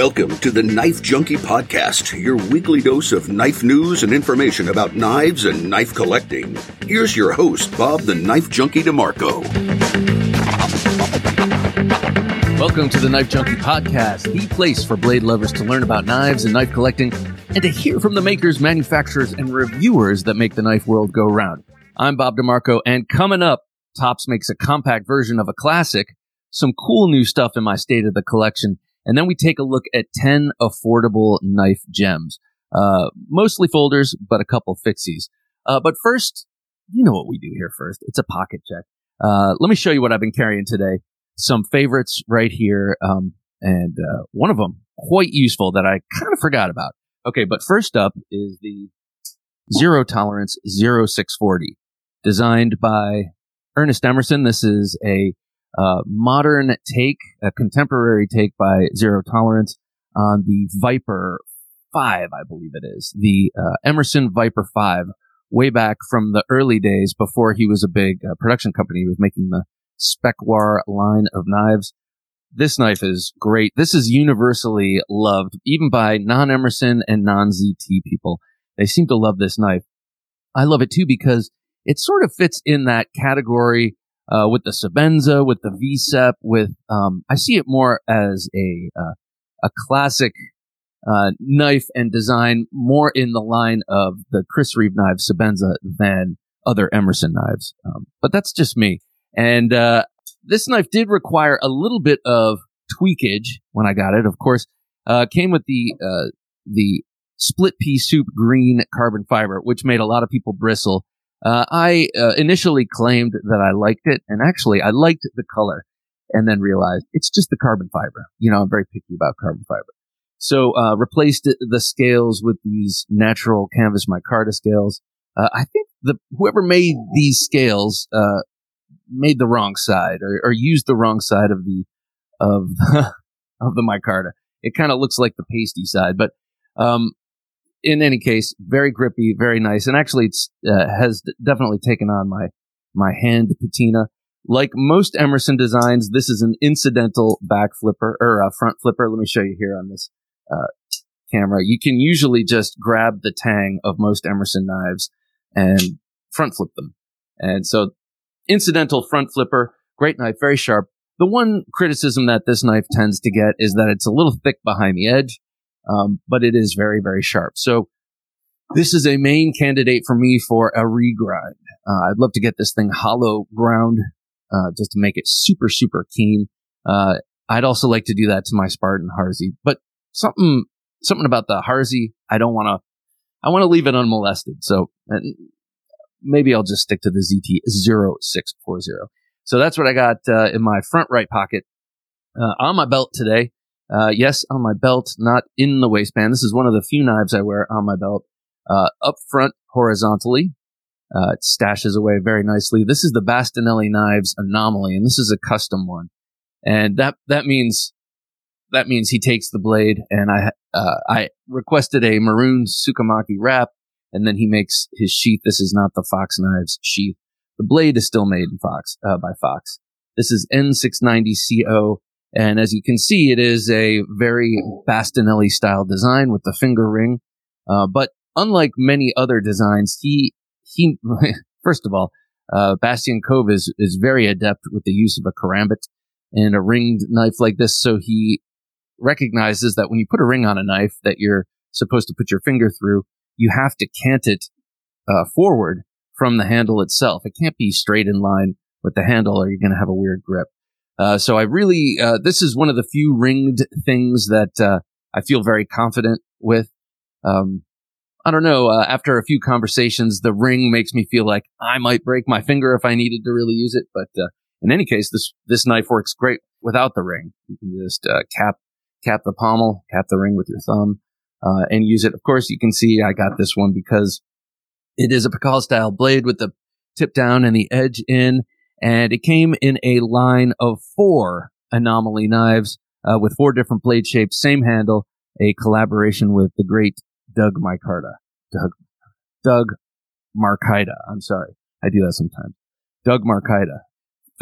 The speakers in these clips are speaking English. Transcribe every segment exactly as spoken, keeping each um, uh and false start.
Welcome to the Knife Junkie Podcast, your weekly dose of knife news and information about knives and knife collecting. Here's your host, Bob the Knife Junkie DeMarco. Welcome to the Knife Junkie Podcast, the place for blade lovers to learn about knives and knife collecting, and to hear from the makers, manufacturers, and reviewers that make the knife world go round. I'm Bob DeMarco, and coming up, Tops makes a compact version of a classic, some cool new stuff in my State of the Collection, and then we take a look at ten affordable knife gems. Uh, mostly folders, but a couple fixies. Uh, but first, you know what we do here first. It's a pocket check. Uh, let me show you what I've been carrying today. Some favorites right here, um, and uh, one of them quite useful that I kind of forgot about. Okay, but first up is the Zero Tolerance zero six forty, designed by Ernest Emerson. This is a Uh, modern take, a contemporary take by Zero Tolerance on the Viper five, I believe it is. The uh, Emerson Viper five, way back from the early days before he was a big uh, production company. He was making the Specwar line of knives. This knife is great. This is universally loved, even by non-Emerson and non-Z T people. They seem to love this knife. I love it too because it sort of fits in that category Uh, with the Sebenza, with the V S E P, with, um, I see it more as a, uh, a classic, uh, knife and design more in the line of the Chris Reeve knife Sebenza than other Emerson knives. Um, but that's just me. And, uh, this knife did require a little bit of tweakage when I got it. Of course, uh, came with the, uh, the split pea soup green carbon fiber, which made a lot of people bristle. Uh, I uh, initially claimed that I liked it, and actually I liked the color, and then realized it's just the carbon fiber. You know, I'm very picky about carbon fiber. So uh, replaced the scales with these natural canvas micarta scales. Uh, I think the whoever made these scales uh, made the wrong side, or, or used the wrong side of the of of the micarta. It kind of looks like the pasty side, but um, in any case, very grippy, very nice, and actually it's uh, has d- definitely taken on my my hand patina. Like most Emerson designs, this is an incidental back flipper, or a front flipper. Let me show you here on this uh, camera. You can usually just grab the tang of most Emerson knives and front flip them. And so, incidental front flipper, great knife, very sharp. The one criticism that this knife tends to get is that it's a little thick behind the edge. Um, but it is very, very sharp. So this is a main candidate for me for a regrind. Uh, I'd love to get this thing hollow ground, uh, just to make it super, super keen. Uh, I'd also like to do that to my Spartan Harsey, but something, something about the Harsey, I don't want to, I want to leave it unmolested. So uh, maybe I'll just stick to the Z T zero six forty. So that's what I got, uh, in my front right pocket, uh, on my belt today. Uh, yes, on my belt, not in the waistband. This is one of the few knives I wear on my belt. Uh, up front, horizontally. Uh, it stashes away very nicely. This is the Bastinelli Knives Anomaly, and this is a custom one. And that, that means, that means he takes the blade, and I, uh, I requested a maroon Tsukamaki wrap, and then he makes his sheath. This is not the Fox Knives sheath. The blade is still made in Fox, uh, by Fox. This is N six ninety C O. And as you can see, it is a very Bastinelli style design with the finger ring. Uh, but unlike many other designs, he, he, first of all, uh, Bastien Cove is, is very adept with the use of a karambit and a ringed knife like this. So he recognizes that when you put a ring on a knife that you're supposed to put your finger through, you have to cant it, uh, forward from the handle itself. It can't be straight in line with the handle or you're going to have a weird grip. Uh, so I really, uh, this is one of the few ringed things that, uh, I feel very confident with. Um, I don't know, uh, after a few conversations, the ring makes me feel like I might break my finger if I needed to really use it. But, uh, in any case, this, this knife works great without the ring. You can just, uh, cap, cap the pommel, cap the ring with your thumb, uh, and use it. Of course, you can see I got this one because it is a Pikal style blade with the tip down and the edge in. And it came in a line of four Anomaly knives uh, with four different blade shapes, same handle, a collaboration with the great Doug Micarta. Doug, Doug Marcaida. I'm sorry. I do that sometimes. Doug Marcaida.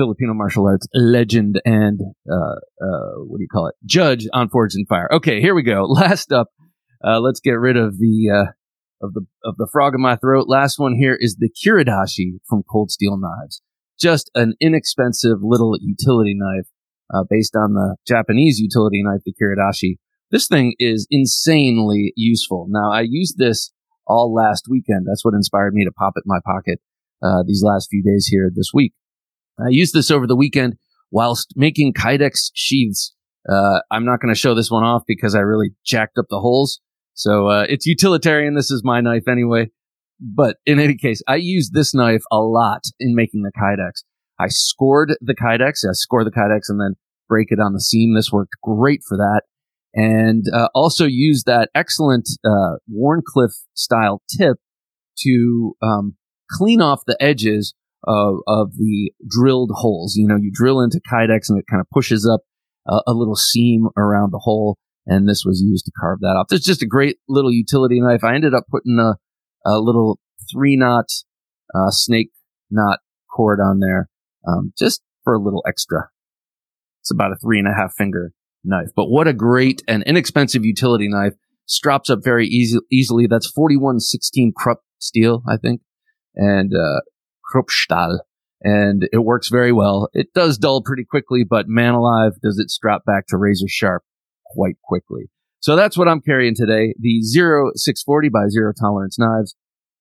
Filipino martial arts legend and, uh, uh, what do you call it? Judge on Forged in Fire. Okay, here we go. Last up, uh, let's get rid of the, uh, of the, of the frog in my throat. Last one here is the Kiridashi from Cold Steel Knives. Just an inexpensive little utility knife, uh, based on the Japanese utility knife, the Kiridashi. This thing is insanely useful. Now, I used this all last weekend. That's what inspired me to pop it in my pocket, uh, these last few days here this week. I used this over the weekend whilst making Kydex sheaths. Uh, I'm not going to show this one off because I really jacked up the holes. So, uh, it's utilitarian. This is my knife anyway. But in any case, I used this knife a lot in making the Kydex. I scored the Kydex. I score the Kydex and then break it on the seam. This worked great for that. And uh, also used that excellent uh, Warncliffe style tip to um, clean off the edges of, of the drilled holes. You know, you drill into Kydex and it kind of pushes up a, a little seam around the hole. And this was used to carve that off. It's just a great little utility knife. I ended up putting a a little three knot, uh, snake knot cord on there, um, just for a little extra. It's about a three and a half finger knife, but what a great and inexpensive utility knife. Strops up very easy, easily. That's forty-one sixteen Krupp steel, I think, and, uh, Kruppstahl, and it works very well. It does dull pretty quickly, but man alive, does it strap back to razor sharp quite quickly. So that's what I'm carrying today. The Zero six forty by Zero Tolerance Knives,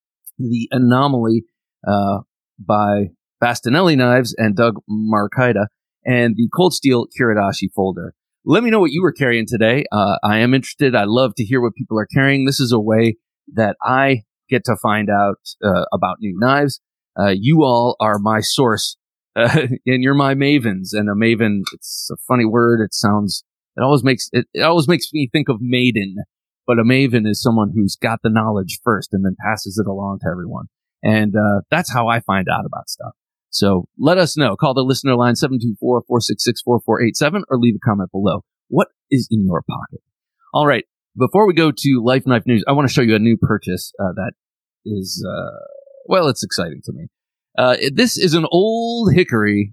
the Anomaly uh, by Bastinelli Knives and Doug Marcaida, and the Cold Steel Kiridashi folder. Let me know what you were carrying today. Uh, I am interested. I love to hear what people are carrying. This is a way that I get to find out uh, about new knives. Uh, you all are my source, uh, and you're my mavens. And a maven, it's a funny word. It sounds... It always makes it, it always makes me think of maiden, but a maven is someone who's got the knowledge first and then passes it along to everyone. And uh, that's how I find out about stuff. So let us know. Call the listener line seven two four, four six six, four four eight seven or leave a comment below. What is in your pocket? All right. Before we go to Life Knife News, I want to show you a new purchase uh, that is, uh, well, it's exciting to me. Uh, this is an Old Hickory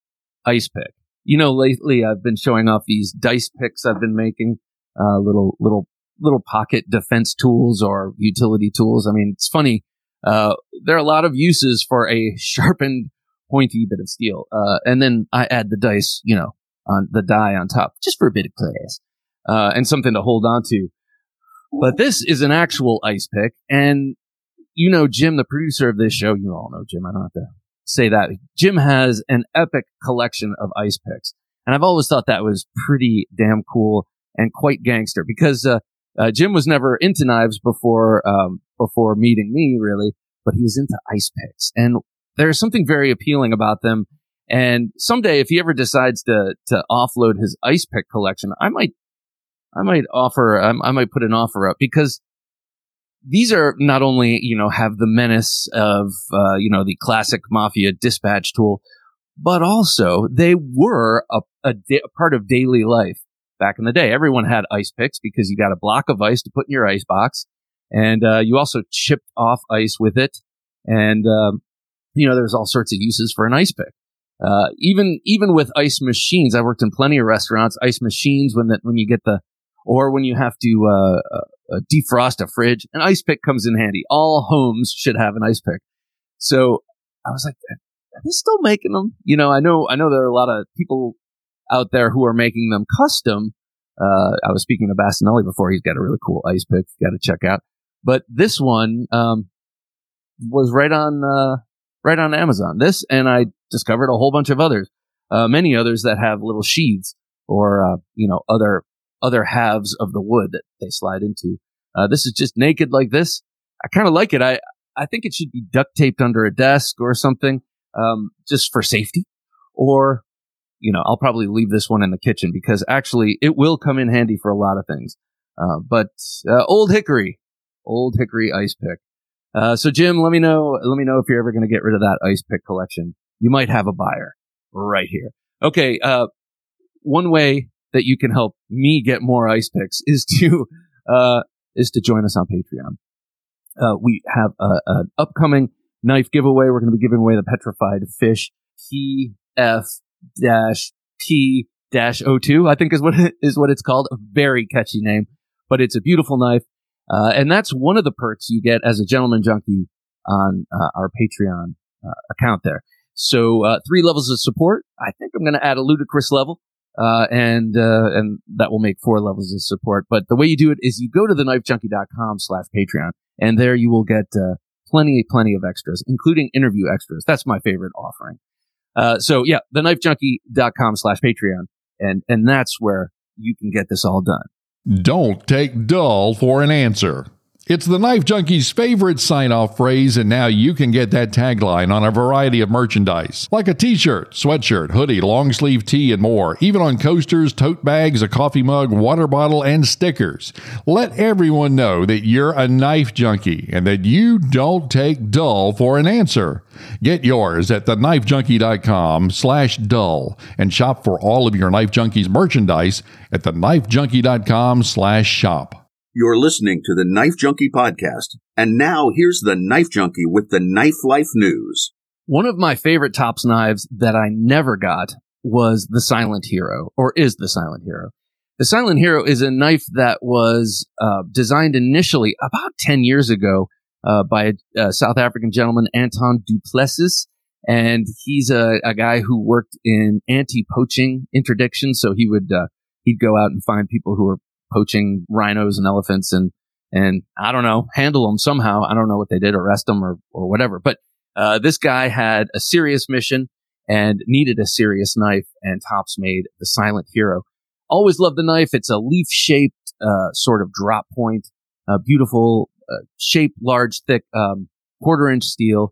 ice pick. You know, lately I've been showing off these dice picks I've been making, uh, little, little, little pocket defense tools or utility tools. I mean, it's funny. Uh, there are a lot of uses for a sharpened, pointy bit of steel. Uh, and then I add the dice, you know, on the die on top, just for a bit of class, uh, and something to hold on to. But this is an actual ice pick. And, you know, Jim, the producer of this show, you all know Jim. I don't have to say that. Jim has an epic collection of ice picks. And I've always thought that was pretty damn cool and quite gangster because, uh, uh Jim was never into knives before, um, before meeting me really, but he was into ice picks and there's something very appealing about them. And someday if he ever decides to, to offload his ice pick collection, I might, I might offer, I, I might put an offer up because these are not only, you know, have the menace of, uh, you know, the classic mafia dispatch tool, but also they were a, a, da- a part of daily life back in the day. Everyone had ice picks because you got a block of ice to put in your ice box. And uh, you also chipped off ice with it. And, um, you know, there's all sorts of uses for an ice pick. Uh, even even with ice machines, I worked in plenty of restaurants, ice machines, when that when you get the, or when you have to uh, uh, defrost a fridge, an ice pick comes in handy. All homes should have an ice pick. So I was like, are they still making them? You know, I know, I know there are a lot of people out there who are making them custom. Uh, I was speaking to Bastinelli before. He's got a really cool ice pick. You got to check out. But this one, um, was right on, uh, right on Amazon. This, and I discovered a whole bunch of others, uh, many others that have little sheaths or, uh, you know, other, other halves of the wood that they slide into. Uh, this is just naked like this. I kind of like it. I, I think it should be duct taped under a desk or something, um, just for safety. Or, you know, I'll probably leave this one in the kitchen because actually it will come in handy for a lot of things. Uh, but, uh, Old Hickory, Old Hickory ice pick. Uh, so Jim, let me know, let me know if you're ever going to get rid of that ice pick collection. You might have a buyer right here. Okay. Uh, one way that you can help me get more ice picks is to, uh, is to join us on Patreon. Uh, we have a, an upcoming knife giveaway. We're going to be giving away the petrified fish. He F P oh two, I think is what it, is what it's called. A very catchy name, but it's a beautiful knife. Uh, and that's one of the perks you get as a Gentleman Junkie on uh, our Patreon uh, account there. So uh, three levels of support. I think I'm going to add a ludicrous level, uh, and uh, and that will make four levels of support. But the way you do it is you go to the knife junkie dot com slash Patreon, and there you will get uh, plenty, plenty of extras, including interview extras. That's my favorite offering. Uh, so yeah, the knife junkie dot com slash Patreon, and and that's where you can get this all done. Don't take dull for an answer. It's the Knife Junkie's favorite sign-off phrase, and now you can get that tagline on a variety of merchandise, like a t-shirt, sweatshirt, hoodie, long-sleeve tee, and more, even on coasters, tote bags, a coffee mug, water bottle, and stickers. Let everyone know that you're a knife junkie and that you don't take dull for an answer. Get yours at the knife junkie dot com slash dull and shop for all of your Knife Junkies merchandise at the knife junkie dot com slash shop. You're listening to the Knife Junkie podcast. And now here's the Knife Junkie with the Knife Life News. One of my favorite Tops knives that I never got was the Silent Hero, or is the Silent Hero. The Silent Hero is a knife that was uh, designed initially about ten years ago uh, by a, a South African gentleman, Anton du Plessis. And he's a, a guy who worked in anti-poaching interdiction. So he would, uh, he'd go out and find people who were poaching rhinos and elephants and, and I don't know, handle them somehow. I don't know what they did, arrest them or, or whatever. But, uh, this guy had a serious mission and needed a serious knife, and Tops made the Silent Hero. Always loved the knife. It's a leaf shaped, uh, sort of drop point, uh, beautiful, uh, shaped, large, thick, um, quarter inch steel,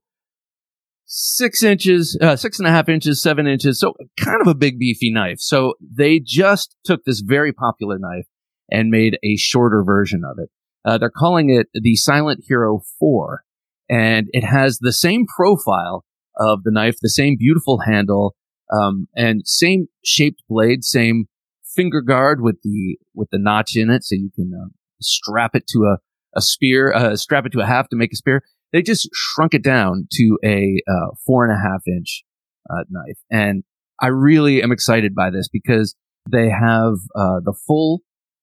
six inches, uh, six and a half inches, seven inches. So kind of a big, beefy knife. So they just took this very popular knife and made a shorter version of it. Uh, they're calling it the Silent Hero four, and it has the same profile of the knife, the same beautiful handle, um, and same shaped blade, same finger guard with the with the notch in it, so you can uh, strap it to a a spear, uh, strap it to a haft to make a spear. They just shrunk it down to a uh, four and a half inch uh, knife, and I really am excited by this because they have uh, the full.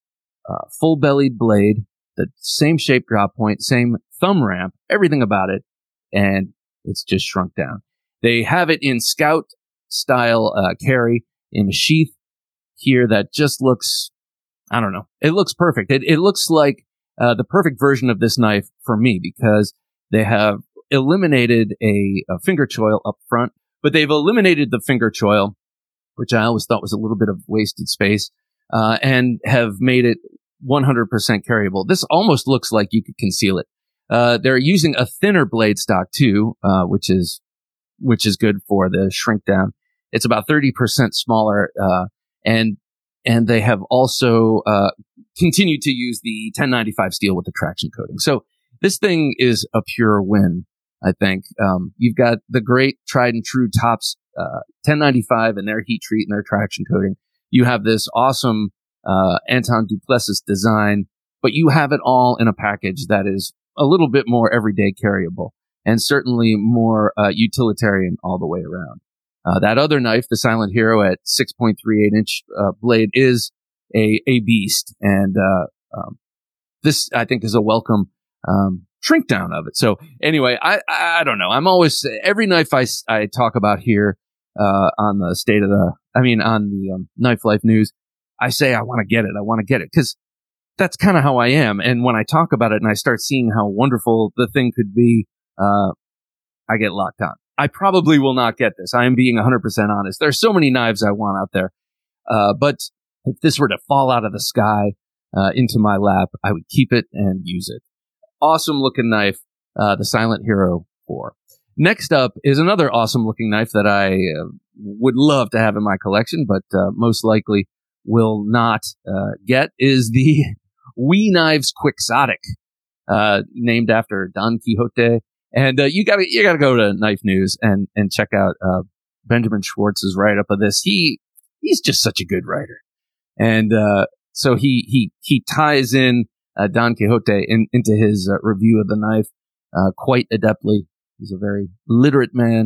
Uh, full-bellied blade, the same shape drop point, same thumb ramp, everything about it, and it's just shrunk down. They have it in Scout-style uh, carry in a sheath here that just looks, I don't know, it looks perfect. It, it looks like uh, the perfect version of this knife for me because they have eliminated a, a finger choil up front, but they've eliminated the finger choil, which I always thought was a little bit of wasted space. Uh, and have made it one hundred percent carryable. This almost looks like you could conceal it. Uh, they're using a thinner blade stock too, uh, which is, which is good for the shrink down. It's about thirty percent smaller, uh, and, and they have also, uh, continued to use the ten ninety-five steel with the traction coating. So this thing is a pure win, I think. Um, you've got the great tried and true Tops, uh, ten ninety-five and their heat treat and their traction coating. You have this awesome uh, Anton du Plessis design, but you have it all in a package that is a little bit more everyday carryable and certainly more uh, utilitarian all the way around. Uh, that other knife, the Silent Hero at six point three eight inch uh, blade, is a a beast, and uh, um, this I think is a welcome um, shrink down of it. So anyway, I I don't know. I'm always every knife I I talk about here. Uh, on the state of the, I mean, on the um, Knife Life News, I say I want to get it. I want to get it because that's kind of how I am. And when I talk about it and I start seeing how wonderful the thing could be, uh, I get locked on. I probably will not get this. I am being one hundred percent honest. There's so many knives I want out there. Uh, but if this were to fall out of the sky uh, into my lap, I would keep it and use it. Awesome looking knife, uh, the Silent Hero four. Next up is another awesome looking knife that I uh, would love to have in my collection, but uh, most likely will not uh, get, is the We Knives Quixotic, uh, named after Don Quixote. And uh, you gotta you gotta go to Knife News and and check out uh, Benjamin Schwartz's write up of this. He he's just such a good writer, and uh, so he he he ties in uh, Don Quixote in, into his uh, review of the knife uh, quite adeptly. He's a very literate man,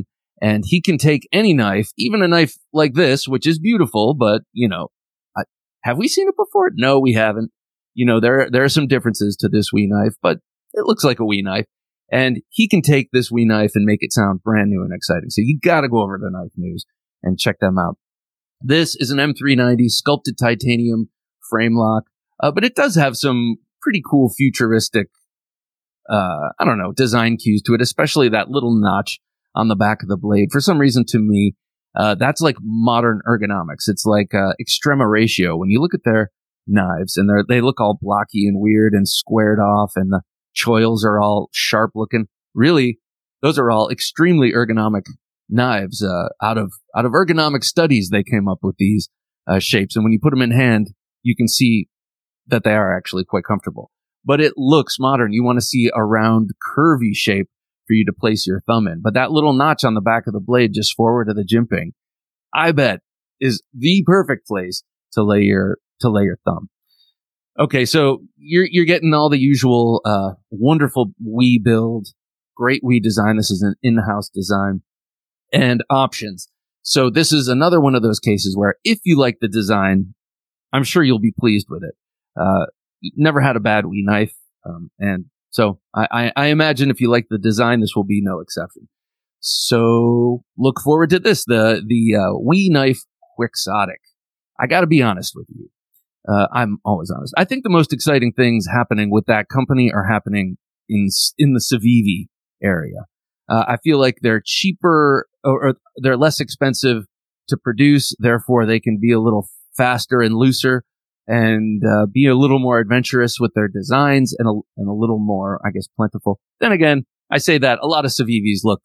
And he can take any knife, even a knife like this, which is beautiful, but, you know, I, have we seen it before? No, we haven't. You know, there, there are some differences to this WE knife, but it looks like a WE knife. And he can take this WE knife and make it sound brand new and exciting. So you got to go over to Knife News and check them out. This is an M three ninety sculpted titanium frame lock, uh, but it does have some pretty cool futuristic, uh, I don't know, design cues to it, especially that little notch on the back of the blade. For some reason, to me, uh, that's like modern ergonomics. It's like uh, Extrema Ratio. When you look at their knives, and they they look all blocky and weird and squared off, and the choils are all sharp looking. Really, those are all extremely ergonomic knives. Uh, out of out of ergonomic studies, they came up with these uh, shapes, and when you put them in hand, you can see that they are actually quite comfortable. But it looks modern. You want to see a round, curvy shape for you to place your thumb in. But that little notch on the back of the blade, just forward of the jimping, I bet is the perfect place to lay your to lay your thumb. Okay, so you're you're getting all the usual uh, wonderful WE build, great WE design. This is an in-house design and options. So this is another one of those cases where if you like the design, I'm sure you'll be pleased with it. Uh, never had a bad WE knife, um, and so I, I, I imagine if you like the design, this will be no exception. So look forward to this, the the uh, WE knife Quixotic. I got to be honest with you. Uh, I'm always honest. I think the most exciting things happening with that company are happening in in the Civivi area. Uh, I feel like they're cheaper or, or they're less expensive to produce. Therefore, they can be a little faster and looser and uh, be a little more adventurous with their designs and a, and a little more, I guess, plentiful. Then again, I say that a lot of Civivis look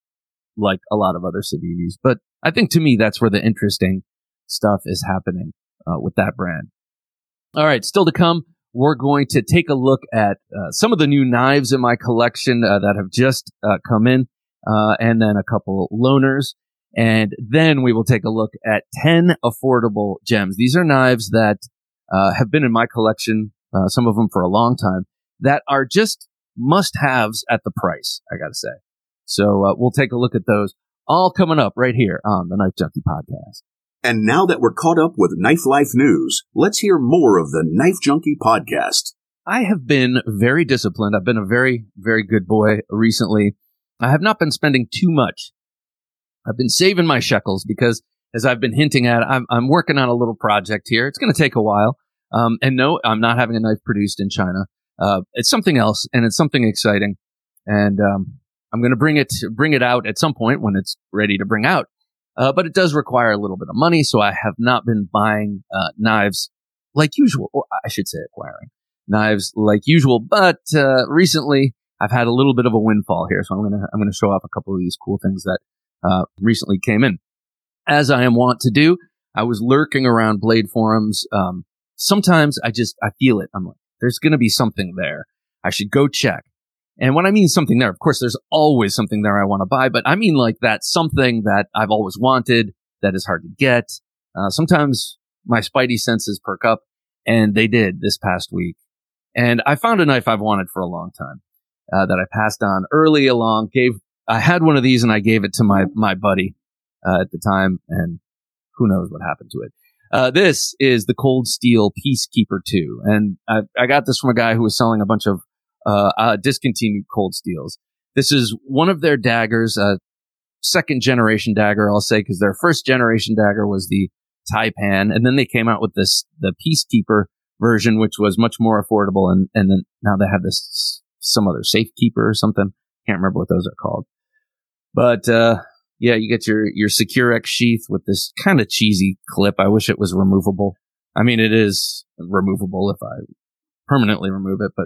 like a lot of other Civivis, but I think to me that's where the interesting stuff is happening uh, with that brand. All right, still to come, we're going to take a look at uh, some of the new knives in my collection uh, that have just uh, come in, uh, and then a couple loaners. And then we will take a look at ten affordable gems. These are knives that uh, have been in my collection, uh, some of them for a long time, that are just must-haves at the price, I gotta say. So uh, we'll take a look at those, all coming up right here on the Knife Junkie Podcast. And now that we're caught up with Knife Life news, let's hear more of the Knife Junkie Podcast. I have been very disciplined. I've been a very, very good boy recently. I have not been spending too much. I've been saving my shekels because, as I've been hinting at, I'm, I'm working on a little project here. It's going to take a while. Um, and no, I'm not having a knife produced in China. Uh, it's something else, and it's something exciting. And um, I'm going to bring it bring it out at some point when it's ready to bring out. Uh, but it does require a little bit of money, so I have not been buying uh, knives like usual. Or I should say acquiring knives like usual. But uh, recently, I've had a little bit of a windfall here, so I'm gonna I'm gonna show off a couple of these cool things that uh, recently came in. As I am wont to do, I was lurking around Blade forums. Um, sometimes I just I feel it. I'm like, there's gonna be something there. I should go check. And when I mean something there, of course, there's always something there I want to buy, but I mean like that something that I've always wanted, that is hard to get. Uh, sometimes my spidey senses perk up, and they did this past week. And I found a knife I've wanted for a long time, uh, that I passed on early along. Gave I had one of these, and I gave it to my, my buddy, uh, at the time, and who knows what happened to it. Uh, this is the Cold Steel Peacekeeper two, and I, I got this from a guy who was selling a bunch of Uh, uh, discontinued Cold Steels. This is one of their daggers, uh, second generation dagger, I'll say, because their first generation dagger was the Taipan, and then they came out with this, the Peacekeeper version, which was much more affordable, and, and then now they have this, some other Safekeeper or something. Can't remember what those are called. But, uh, yeah, you get your, your Securex sheath with this kind of cheesy clip. I wish it was removable. I mean, it is removable if I permanently remove it, but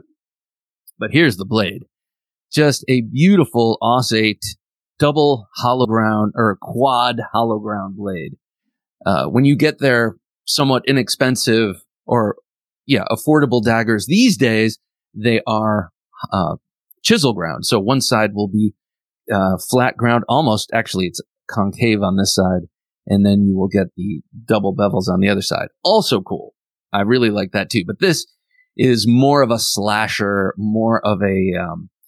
But here's the blade. Just a beautiful Aussate double hollow ground or quad hollow ground blade. Uh, when you get their somewhat inexpensive or, yeah, affordable daggers these days, they are uh, chisel ground. So one side will be uh, flat ground, almost. Actually, it's concave on this side. And then you will get the double bevels on the other side. Also cool. I really like that too. But this is more of a slasher, more of a, um,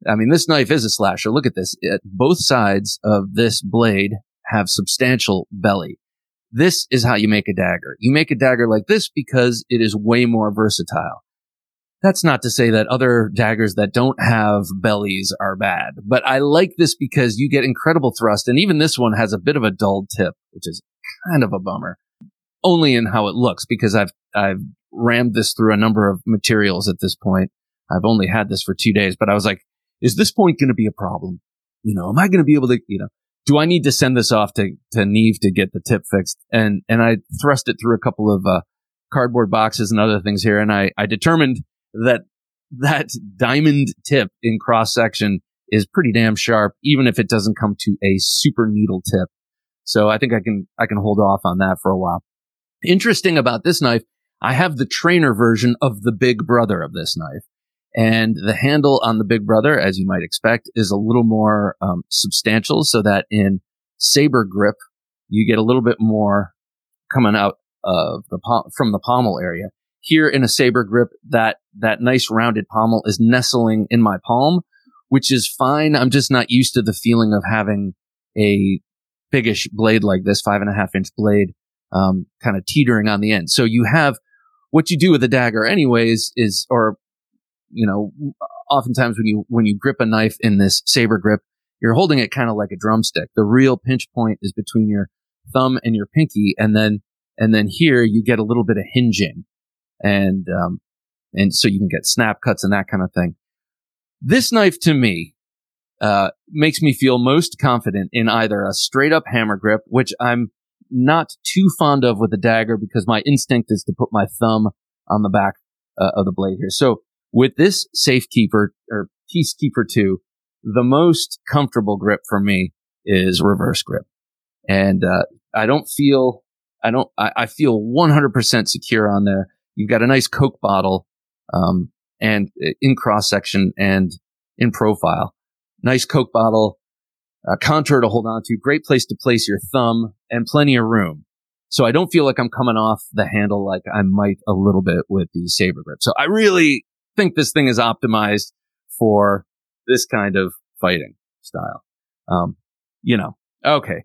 I mean, this knife is a slasher. Look at this. It, both sides of this blade have substantial belly. This is how you make a dagger. You make a dagger like this because it is way more versatile. That's not to say that other daggers that don't have bellies are bad, but I like this because you get incredible thrust, and even this one has a bit of a dulled tip, which is kind of a bummer. Only in how it looks, because I've I've rammed this through a number of materials at this point. I've only had this for two days, but I was like, is this point going to be a problem? You know, am I going to be able to, you know, do I need to send this off to, to Neve to get the tip fixed? And, and I thrust it through a couple of, uh, cardboard boxes and other things here. And I, I determined that that diamond tip in cross section is pretty damn sharp, even if it doesn't come to a super needle tip. So I think I can, I can hold off on that for a while. Interesting about this knife, I have the trainer version of the big brother of this knife. And the handle on the big brother, as you might expect, is a little more um, substantial, so that in saber grip, you get a little bit more coming out of the pom- from the pommel area. Here in a saber grip, that that nice rounded pommel is nestling in my palm, which is fine. I'm just not used to the feeling of having a biggish blade like this, five and a half inch blade, um, kind of teetering on the end. So you have what you do with a dagger, anyways, is or you know, oftentimes when you, when you grip a knife in this saber grip, you're holding it kind of like a drumstick. The real pinch point is between your thumb and your pinky. And then, and then here you get a little bit of hinging, and, um, and so you can get snap cuts and that kind of thing. This knife to me, uh, makes me feel most confident in either a straight up hammer grip, which I'm not too fond of with a dagger because my instinct is to put my thumb on the back uh, of the blade here. So, with this Safekeeper or Peacekeeper two, the most comfortable grip for me is reverse grip. And, uh, I don't feel, I don't, I, I feel one hundred percent secure on there. You've got a nice Coke bottle, um, and in cross section and in profile. Nice Coke bottle, uh, contour to hold on to, great place to place your thumb, and plenty of room. So I don't feel like I'm coming off the handle like I might a little bit with the saber grip. So I really think this thing is optimized for this kind of fighting style. Um, you know, okay.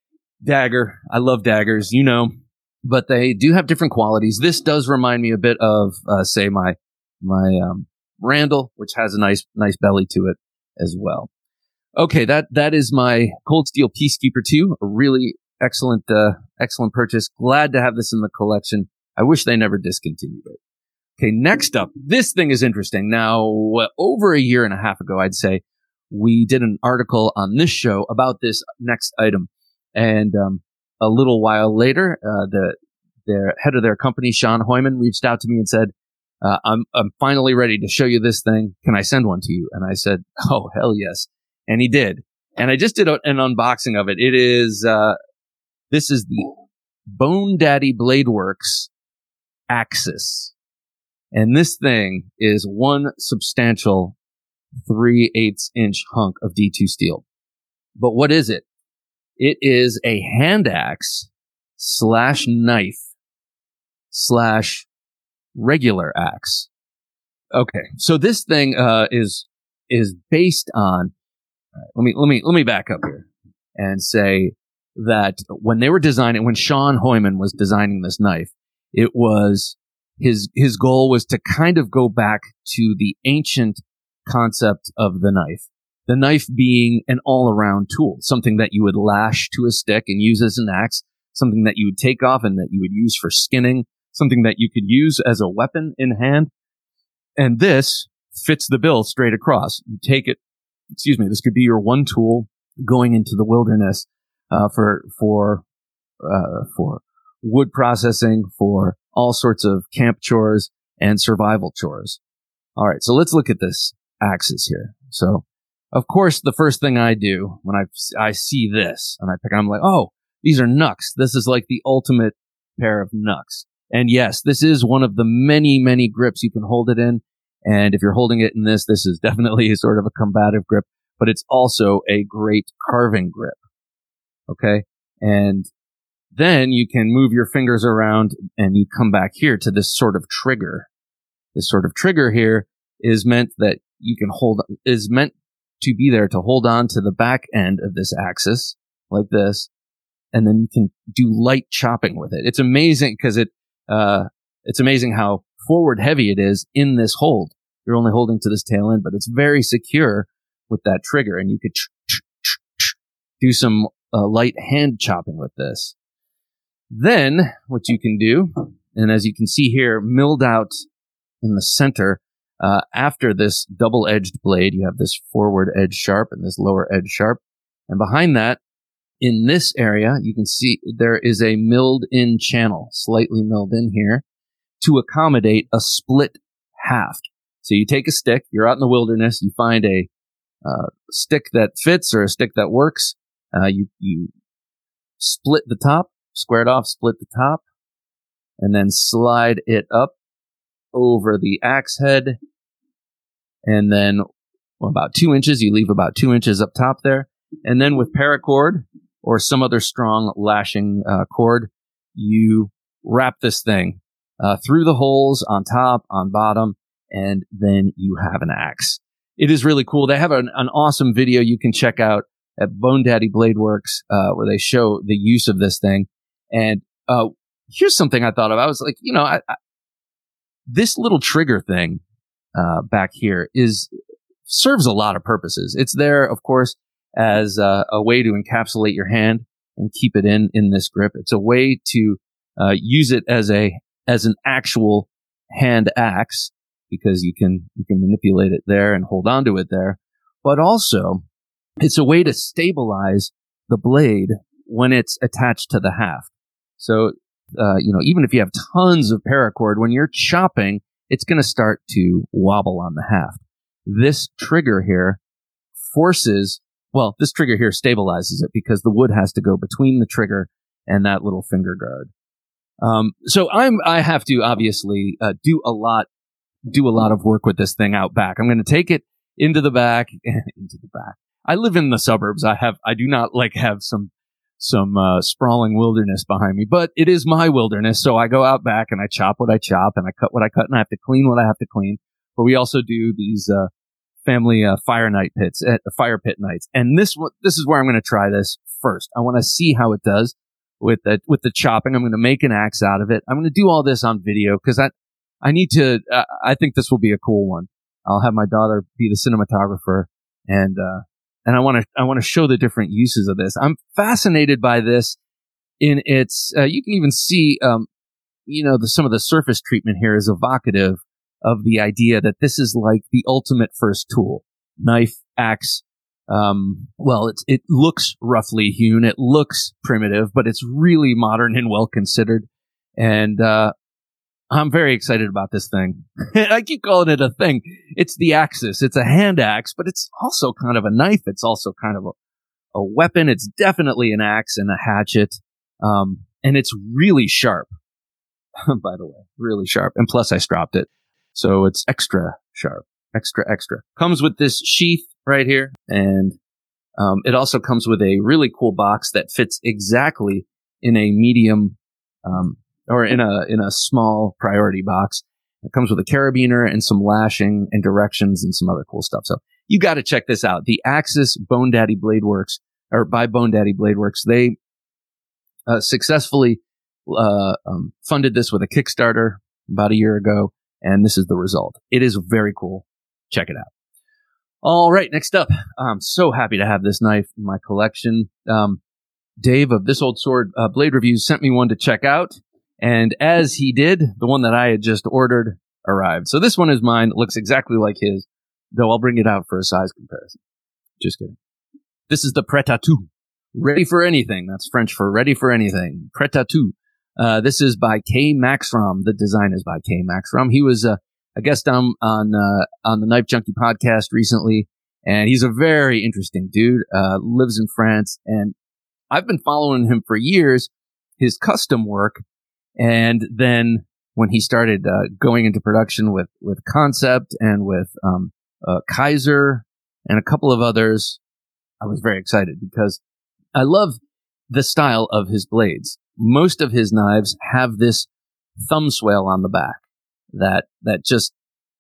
Dagger. I love daggers, you know, but they do have different qualities. This does remind me a bit of, uh, say my, my, um, Randall, which has a nice, nice belly to it as well. Okay. That, that is my Cold Steel Peacekeeper two, a really excellent, uh, excellent purchase. Glad to have this in the collection. I wish they never discontinued it. Okay, next up, this thing is interesting. Now, uh, over a year and a half ago, I'd say, we did an article on this show about this next item. And um, a little while later, uh, the their head of their company, Sean Hoyman, reached out to me and said, uh, I'm, I'm finally ready to show you this thing. Can I send one to you? And I said, oh, hell yes. And he did. And I just did a, an unboxing of it. It is, uh, this is the Bone Daddy Blade Works Axis. And this thing is one substantial three eighths inch hunk of D two steel. But what is it? It is a hand axe slash knife slash regular axe. Okay. So this thing, uh, is, is based on, uh, let me, let me, let me back up here and say that when they were designing, when Sean Hoyman was designing this knife, it was, His his goal was to kind of go back to the ancient concept of the knife. The knife being an all-around tool, something that you would lash to a stick and use as an axe, something that you would take off and that you would use for skinning, something that you could use as a weapon in hand. And this fits the bill straight across. You take it, excuse me, this could be your one tool going into the wilderness uh, for for uh, for wood processing, for all sorts of camp chores and survival chores. All right, so let's look at this axis here. So, of course, the first thing I do when I I see this and I pick, I'm like, oh, these are knucks. This is like the ultimate pair of knucks. And yes, this is one of the many, many grips you can hold it in. And if you're holding it in this, this is definitely a sort of a combative grip, but it's also a great carving grip. Okay. And then you can move your fingers around and you come back here to this sort of trigger. This sort of trigger here is meant that you can hold, is meant to be there to hold on to the back end of this axis like this, and then you can do light chopping with it. It's amazing because it uh, it's amazing how forward heavy it is in this hold. You're only holding to this tail end, but it's very secure with that trigger, and you could do some uh, light hand chopping with this. Then what you can do, and as you can see here, milled out in the center, uh, after this double-edged blade, you have this forward edge sharp and this lower edge sharp. And behind that, in this area, you can see there is a milled in channel, slightly milled in here, to accommodate a split haft. So you take a stick, you're out in the wilderness, you find a uh, stick that fits or a stick that works, uh, you, you split the top, square it off, split the top, and then slide it up over the axe head, and then well, about two inches, you leave about two inches up top there, and then with paracord or some other strong lashing uh, cord, you wrap this thing uh, through the holes on top, on bottom, and then you have an axe. It is really cool. They have an, an awesome video you can check out at Bone Daddy Blade Works, uh, where they show the use of this thing. And uh, here's something I thought of. I was like, you know, I, I, this little trigger thing uh, back here is serves a lot of purposes. It's there, of course, as uh, a way to encapsulate your hand and keep it in in this grip. It's a way to uh, use it as a as an actual hand axe, because you can you can manipulate it there and hold on to it there. But also, it's a way to stabilize the blade when it's attached to the haft. So, uh, you know, even if you have tons of paracord, when you're chopping, it's going to start to wobble on the haft. This trigger here forces, well, this trigger here stabilizes it because the wood has to go between the trigger and that little finger guard. Um, so I'm, I have to obviously uh, do a lot, do a lot of work with this thing out back. I'm going to take it into the back, into the back. I live in the suburbs. I have, I do not like have some, some, uh, sprawling wilderness behind me, but it is my wilderness. So I go out back and I chop what I chop and I cut what I cut and I have to clean what I have to clean. But we also do these, uh, family, uh, fire night pits, uh, fire pit nights. And this, this is where I'm going to try this first. I want to see how it does with the, with the chopping. I'm going to make an axe out of it. I'm going to do all this on video because I, I need to, uh, I think this will be a cool one. I'll have my daughter be the cinematographer, and, uh, and I want to, I want to show the different uses of this. I'm fascinated by this in its, uh, you can even see, um, you know, the, some of the surface treatment here is evocative of the idea that this is like the ultimate first tool. Knife, axe. Um, well, it's, it looks roughly hewn. It looks primitive, but it's really modern and well considered. And, uh, I'm very excited about this thing. I keep calling it a thing. It's the Axis. It's a hand axe, but it's also kind of a knife. It's also kind of a, a weapon. It's definitely an axe and a hatchet. Um, and it's really sharp, by the way, really sharp. And plus I stropped it. So it's extra sharp, extra, extra. Comes with this sheath right here. And, um, it also comes with a really cool box that fits exactly in a medium, um, or in a, in a small priority box. It comes with a carabiner and some lashing and directions and some other cool stuff. So you got to check this out. The Axis Bone Daddy Blade Works, or by Bone Daddy Blade Works, they uh, successfully uh, um, funded this with a Kickstarter about a year ago, and this is the result. It is very cool. Check it out. All right, next up, I'm so happy to have this knife in my collection. Um, Dave of This Old Sword uh, Blade Reviews sent me one to check out. And as he did, the one that I had just ordered arrived. So this one is mine. It looks exactly like his, though I'll bring it out for a size comparison. Just kidding. This is the Prêt-à-tout. Ready for anything. That's French for ready for anything. Prêt-à-tout. Uh, this is by Kay Maxrom. The design is by Kay Maxrom. He was uh, a guest on on, uh, on the Knife Junkie podcast recently, and he's a very interesting dude. Uh, lives in France, and I've been following him for years. His custom work. And then when he started uh, going into production with, with Concept and with um, uh, Kaiser and a couple of others, I was very excited because I love the style of his blades. Most of his knives have this thumb swale on the back that that just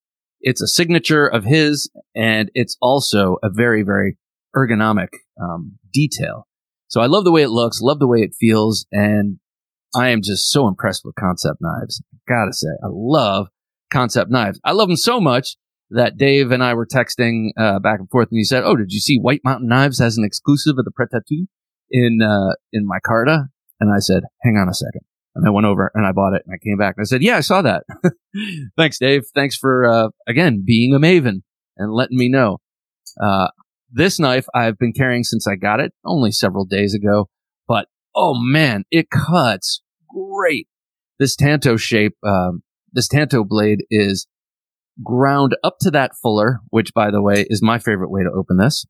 it's a signature of his, and it's also a very, very ergonomic um, detail. So I love the way it looks, love the way it feels, and I am just so impressed with Concept knives. Gotta say, I love Concept knives. I love them so much that Dave and I were texting uh, back and forth, and he said, "Oh, did you see White Mountain Knives has an exclusive of the Prêt-à-Tout in uh, in micarta?" And I said, "Hang on a second." And I went over and I bought it, and I came back and I said, "Yeah, I saw that." Thanks, Dave. Thanks for uh, again being a maven and letting me know. Uh, This knife I've been carrying since I got it, only several days ago, but oh man, it cuts great. This Tanto shape, um, this Tanto blade is ground up to that fuller, which by the way is my favorite way to open this.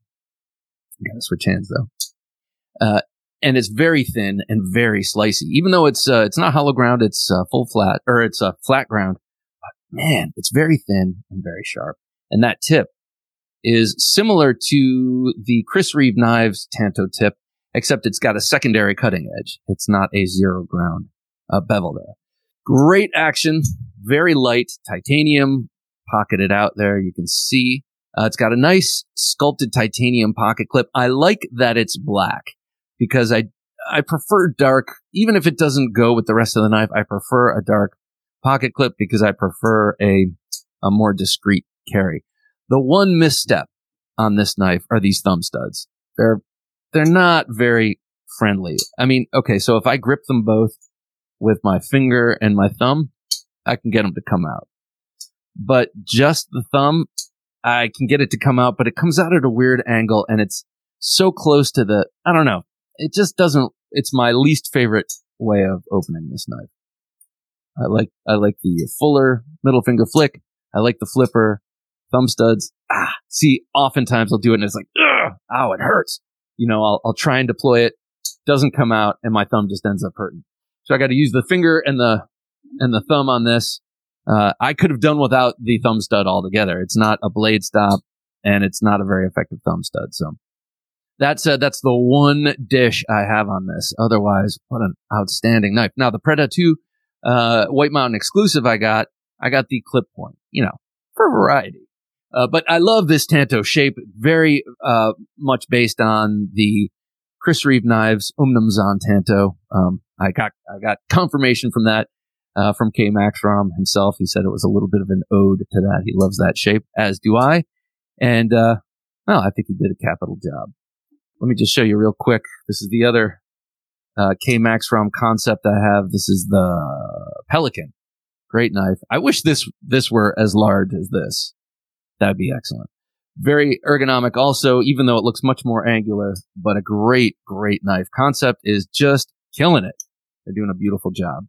I gotta switch hands though. Uh, and it's very thin and very slicey, even though it's, uh, it's not hollow ground, it's uh, full flat, or it's a uh, flat ground. But man, it's very thin and very sharp. And that tip is similar to the Chris Reeve Knives Tanto tip, except it's got a secondary cutting edge. It's not a zero ground uh, bevel there. Great action, very light, titanium, pocketed out there, you can see. Uh, it's got a nice sculpted titanium pocket clip. I like that it's black because I I prefer dark, even if it doesn't go with the rest of the knife, I prefer a dark pocket clip because I prefer a, a more discreet carry. The one misstep on this knife are these thumb studs. They're, they're not very friendly. I mean, okay, so if I grip them both with my finger and my thumb, I can get them to come out. But just the thumb, I can get it to come out, but it comes out at a weird angle, and it's so close to the, I don't know, it just doesn't, it's my least favorite way of opening this knife. I like, I like the fuller middle finger flick. I like the flipper. Thumb studs. Ah, see, oftentimes I'll do it and it's like, ugh, ow, it hurts. You know, I'll, I'll try and deploy it. Doesn't come out and my thumb just ends up hurting. So I got to use the finger and the, and the thumb on this. Uh, I could have done without the thumb stud altogether. It's not a blade stop and it's not a very effective thumb stud. So that said, that's the one dish I have on this. Otherwise, what an outstanding knife. Now the Prêt-à-Tout, uh, White Mountain exclusive I got, I got the clip point, you know, for variety. Uh, but I love this Tanto shape, very uh, much based on the Chris Reeve Knives Umnum Zahn Tanto. Um, I got I got confirmation from that uh, from K. Maxrom himself. He said it was a little bit of an ode to that. He loves that shape, as do I. And uh, well, I think he did a capital job. Let me just show you real quick. This is the other uh, K. Maxrom concept I have. This is the Pelican. Great knife. I wish this this were as large as this. That'd be excellent. Very ergonomic also, even though it looks much more angular, but a great, great knife. Concept is just killing it. They're doing a beautiful job.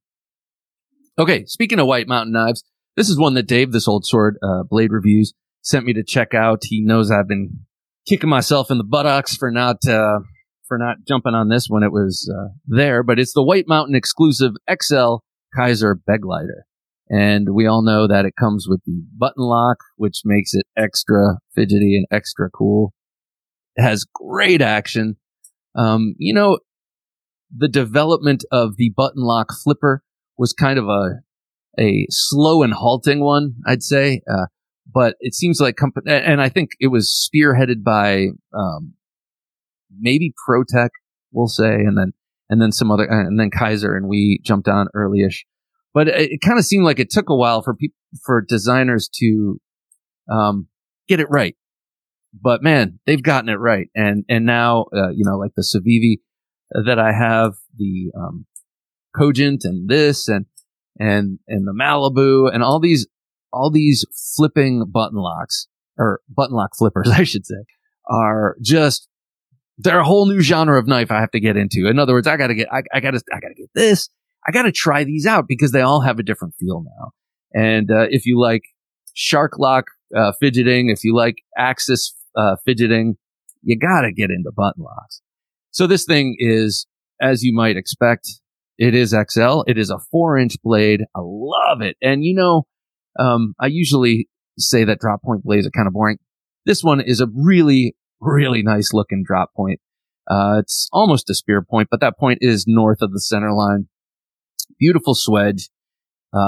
Okay, speaking of White Mountain knives, this is one that Dave, this Old Sword uh, Blade Reviews, sent me to check out. He knows I've been kicking myself in the buttocks for not uh, for not jumping on this when it was uh, there, but it's the White Mountain exclusive X L Kaiser Beglider. And we all know that it comes with the button lock, which makes it extra fidgety and extra cool. It has great action. Um, you know, the development of the button lock flipper was kind of a a slow and halting one, I'd say. Uh, but it seems like company, and I think it was spearheaded by um, maybe ProTech, we'll say, and then and then some other, and then Kaiser, and we jumped on early-ish. But it, it kind of seemed like it took a while for people, for designers to um, get it right. But man, they've gotten it right, and and now uh, you know, like the Civivi that I have, the um, Cogent, and this, and and and the Malibu, and all these all these flipping button locks, or button lock flippers, I should say, are just, they're a whole new genre of knife I have to get into. In other words, I gotta get, I, I gotta, I gotta get this. I gotta try these out because they all have a different feel now. And uh, if you like shark lock uh, fidgeting, if you like axis uh, fidgeting, you gotta get into button locks. So this thing is, as you might expect, it is X L. It is a four inch blade. I love it. And you know, um, I usually say that drop point blades are kind of boring. This one is a really, really nice looking drop point. Uh, it's almost a spear point, but that point is north of the center line. Beautiful swedge, uh,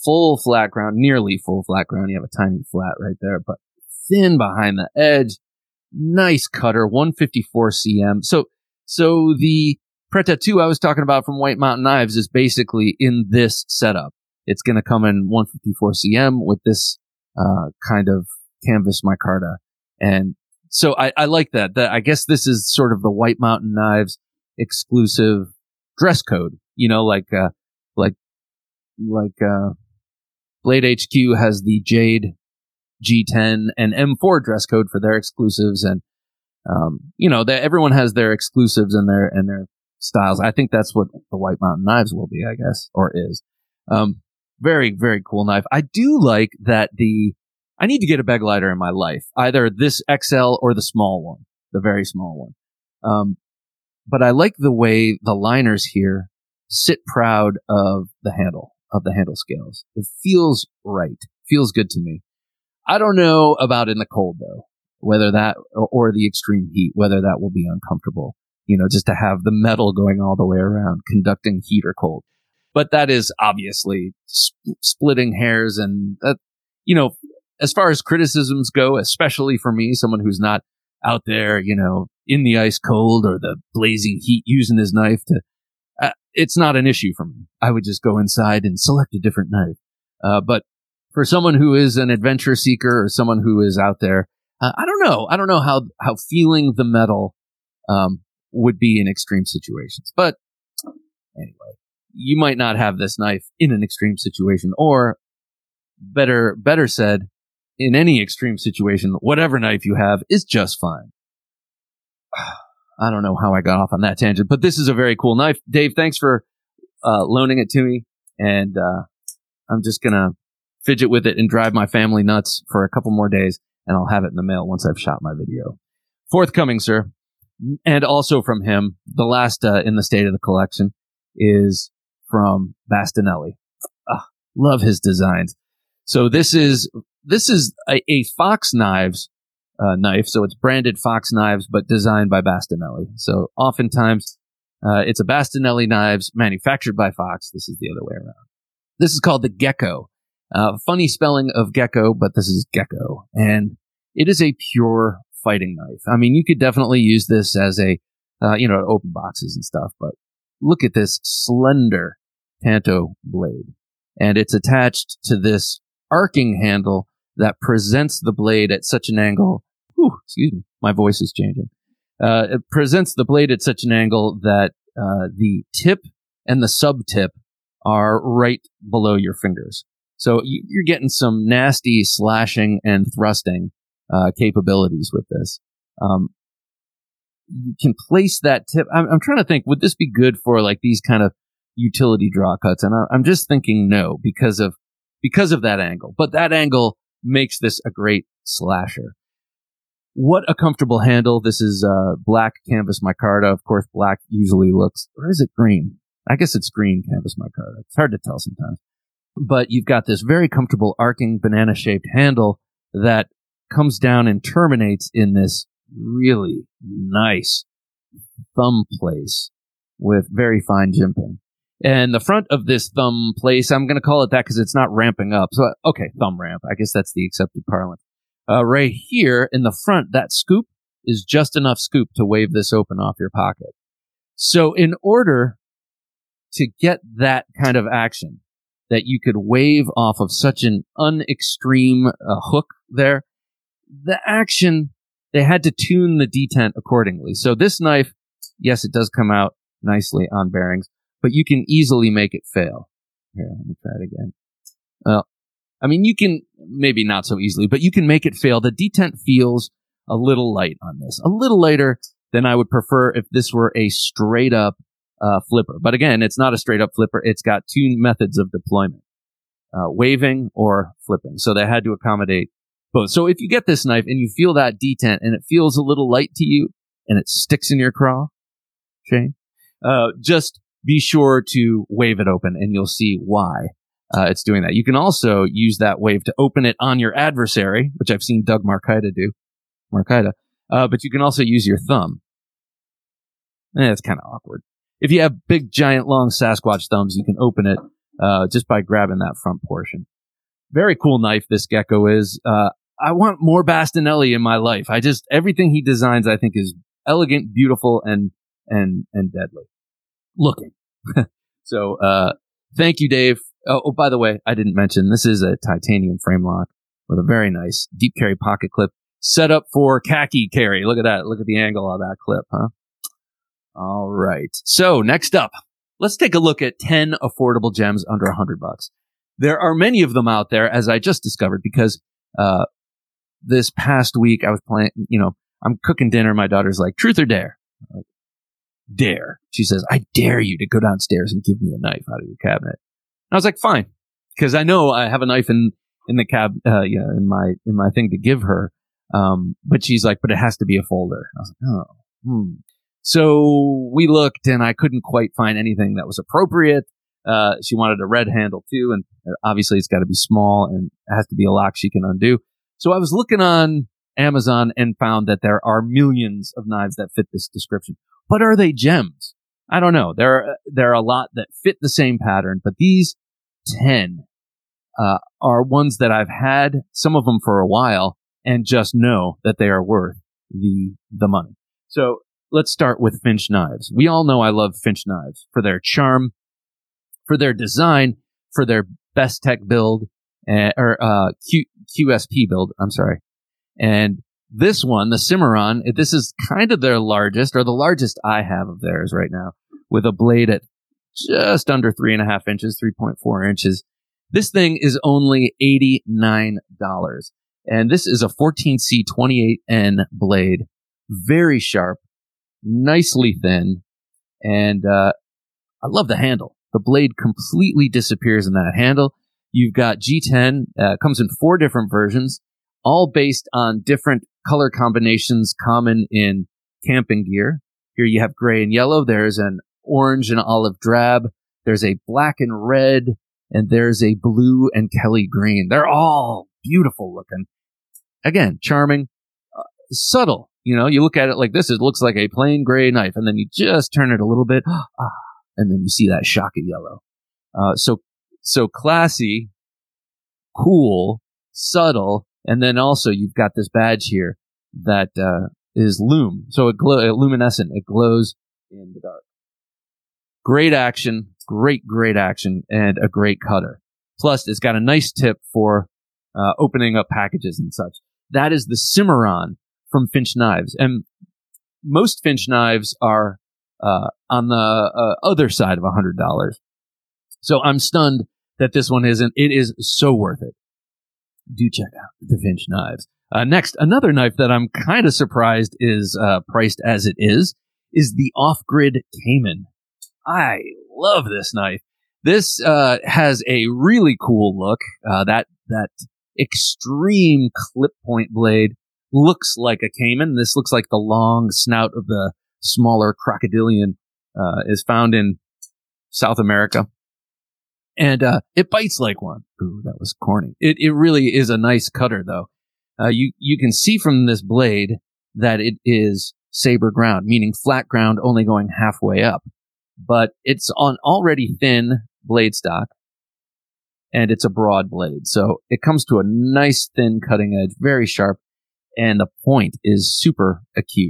full flat ground, nearly full flat ground. You have a tiny flat right there, but thin behind the edge. Nice cutter, one fifty-four centimeters. So, so the Preta two I was talking about from White Mountain Knives is basically in this setup. It's going to come in one fifty-four centimeters with this uh, kind of canvas micarta. And so I, I like that. That I guess this is sort of the White Mountain Knives exclusive dress code. You know, like uh, like like uh, Blade H Q has the Jade G ten and M four dress code for their exclusives, and um, you know, that everyone has their exclusives and their and their styles. I think that's what the White Mountain Knives will be, I guess, or is. Um, very very cool knife. I do like that the. I need to get a beg lighter in my life, either this X L or the small one, the very small one. Um, but I like the way the liners here sit proud of the handle of the handle scales. It feels right, feels good to me. I don't know about in the cold, though, whether that or, or the extreme heat, whether that will be uncomfortable, you know, just to have the metal going all the way around, conducting heat or cold. But that is obviously sp- splitting hairs. And, that, you know, as far as criticisms go, especially for me, someone who's not out there, you know, in the ice cold or the blazing heat using his knife to, uh, it's not an issue for me. I would just go inside and select a different knife. Uh, but for someone who is an adventure seeker or someone who is out there, uh, I don't know. I don't know how, how feeling the metal, um, would be in extreme situations. But anyway, you might not have this knife in an extreme situation, or better, better said, in any extreme situation, whatever knife you have is just fine. I don't know how I got off on that tangent, but this is a very cool knife. Dave, thanks for uh, loaning it to me. And uh, I'm just going to fidget with it and drive my family nuts for a couple more days, and I'll have it in the mail once I've shot my video. Forthcoming, sir. And also from him, the last uh, in the state of the collection is from Bastinelli. Uh, love his designs. So this is this is a, a Fox Knives uh, knife. So it's branded Fox Knives, but designed by Bastinelli. So oftentimes uh, it's a Bastinelli knives manufactured by Fox. This is the other way around. This is called the Gecko. Uh, funny spelling of gecko, but this is Gecko. And it is a pure fighting knife. I mean, you could definitely use this as a, uh, you know, open boxes and stuff, but look at this slender Tanto blade. And it's attached to this arcing handle that presents the blade at such an angle. Whew, excuse me, my voice is changing. Uh, it presents the blade at such an angle that uh, the tip and the sub-tip are right below your fingers. So you're getting some nasty slashing and thrusting uh, capabilities with this. Um, you can place that tip. I'm, I'm trying to think, would this be good for like these kind of utility draw cuts? And I, I'm just thinking no, because of because of that angle. But that angle makes this a great slasher. What a comfortable handle. This is uh, black canvas micarta. Of course, black usually looks, or is it green? I guess it's green canvas micarta. It's hard to tell sometimes. But you've got this very comfortable arcing banana-shaped handle that comes down and terminates in this really nice thumb place with very fine jimping. And the front of this thumb place, I'm going to call it that because it's not ramping up. So, okay, thumb ramp. I guess that's the accepted parlance. Uh, right here in the front, that scoop is just enough scoop to wave this open off your pocket. So in order to get that kind of action, that you could wave off of such an unextreme uh, hook there, the action, they had to tune the detent accordingly. So this knife, yes, it does come out nicely on bearings, but you can easily make it fail. Here, let me try it again. Well, I mean, you can, maybe not so easily, but you can make it fail. The detent feels a little light on this, a little lighter than I would prefer if this were a straight up uh, flipper. But again, it's not a straight up flipper. It's got two methods of deployment, uh, waving or flipping. So they had to accommodate both. So if you get this knife and you feel that detent and it feels a little light to you and it sticks in your craw, Shane, uh, just be sure to wave it open and you'll see why uh, it's doing that. You can also use that wave to open it on your adversary, which I've seen Doug Marcaida do. Marcaida. Uh, but you can also use your thumb. Eh, it's kind of awkward. If you have big, giant, long Sasquatch thumbs, you can open it uh, just by grabbing that front portion. Very cool knife this Gecko is. Uh, I want more Bastinelli in my life. I just, everything he designs, I think is elegant, beautiful, and, and, and deadly looking. So, uh, thank you, Dave. Oh, oh, by the way, I didn't mention this is a titanium frame lock with a very nice deep carry pocket clip set up for khaki carry. Look at that. Look at the angle of that clip, huh? All right. So next up, let's take a look at ten affordable gems under a hundred bucks. There are many of them out there, as I just discovered, because, uh, this past week I was playing, you know, I'm cooking dinner. My daughter's like, truth or dare? I'm like, dare. She says, I dare you to go downstairs and give me a knife out of your cabinet. And I was like, fine. Cause I know I have a knife in, in the cab, uh, you know, in my, in my thing to give her. Um, but she's like, but it has to be a folder. I was like, oh, hmm. So we looked and I couldn't quite find anything that was appropriate. Uh, she wanted a red handle too. And obviously it's got to be small and it has to be a lock she can undo. So I was looking on Amazon and found that there are millions of knives that fit this description. But are they gems? I don't know. There are, there are a lot that fit the same pattern, but these ten, uh, are ones that I've had, some of them for a while, and just know that they are worth the, the money. So let's start with Finch knives. We all know I love Finch knives for their charm, for their design, for their best tech build, uh, or, uh, Q, Q S P build. I'm sorry. And this one, the Cimarron, this is kind of their largest, or the largest I have of theirs right now, with a blade at just under three and a half inches, three point four inches. This thing is only eighty-nine dollars. And this is a fourteen C twenty-eight N blade, very sharp, nicely thin, and uh, I love the handle. The blade completely disappears in that handle. You've got G ten, uh, comes in four different versions, all based on different color combinations common in camping gear. Here you have gray and yellow. There's an orange and olive drab. There's a black and red, and there's a blue and Kelly green. They're all beautiful looking. Again, charming, uh, subtle. You know, you look at it like this, it looks like a plain gray knife, and then you just turn it a little bit, ah, and then you see that shock of yellow. Uh, so, so classy, cool, subtle, and then also you've got this badge here that uh, is lume. So it glow, luminescent. It glows in the dark. Great action, great, great action, and a great cutter. Plus, it's got a nice tip for uh, opening up packages and such. That is the Cimarron from Finch Knives. And most Finch knives are uh, on the uh, other side of one hundred dollars. So I'm stunned that this one isn't. It is so worth it. Do check out the Finch knives. Uh, next, another knife that I'm kind of surprised is uh, priced as it is, is the Off-Grid Cayman. I love this knife. This uh, has a really cool look. Uh, that that extreme clip point blade looks like a Cayman. This looks like the long snout of the smaller crocodilian uh, is found in South America. And uh, it bites like one. Ooh, that was corny. It it really is a nice cutter, though. Uh, you you can see from this blade that it is saber ground, meaning flat ground only going halfway up. But it's on already thin blade stock, and it's a broad blade. So it comes to a nice thin cutting edge, very sharp, and the point is super acute.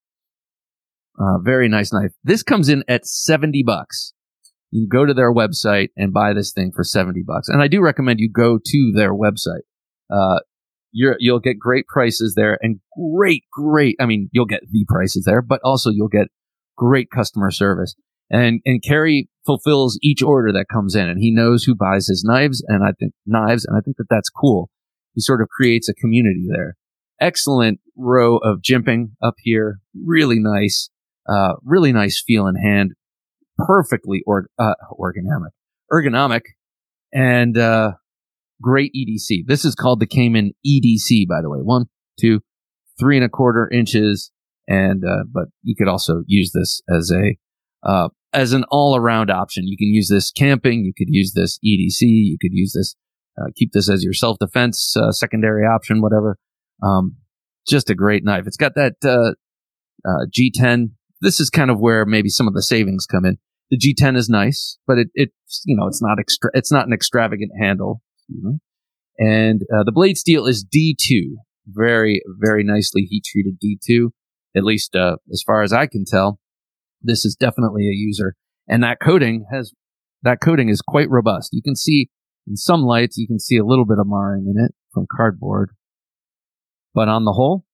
Uh, very nice knife. This comes in at seventy bucks. You can go to their website and buy this thing for seventy bucks. And I do recommend you go to their website. Uh, you're, you'll get great prices there and great, great, I mean, you'll get the prices there, but also you'll get great customer service. And, and Kerry fulfills each order that comes in, and he knows who buys his knives and I think knives. And I think that that's cool. He sort of creates a community there. Excellent row of jimping up here. Really nice, uh, really nice feel in hand. Perfectly or, uh, ergonomic, ergonomic, and uh, great E D C. This is called the Cayman E D C, by the way. One, two, three and a quarter inches, and uh, but you could also use this as a uh, as an all-around option. You can use this camping. You could use this E D C. You could use this, uh, keep this as your self-defense uh, secondary option, whatever. Um, just a great knife. It's got that uh, uh, G ten. This is kind of where maybe some of the savings come in. The G ten is nice, but it, it's, you know, it's not extra, it's not an extravagant handle. Mm-hmm. And uh, the blade steel is D two. Very, very nicely heat-treated D two. At least uh, as far as I can tell, this is definitely a user. And that coating has, that coating is quite robust. You can see in some lights, you can see a little bit of marring in it from cardboard. But on the whole,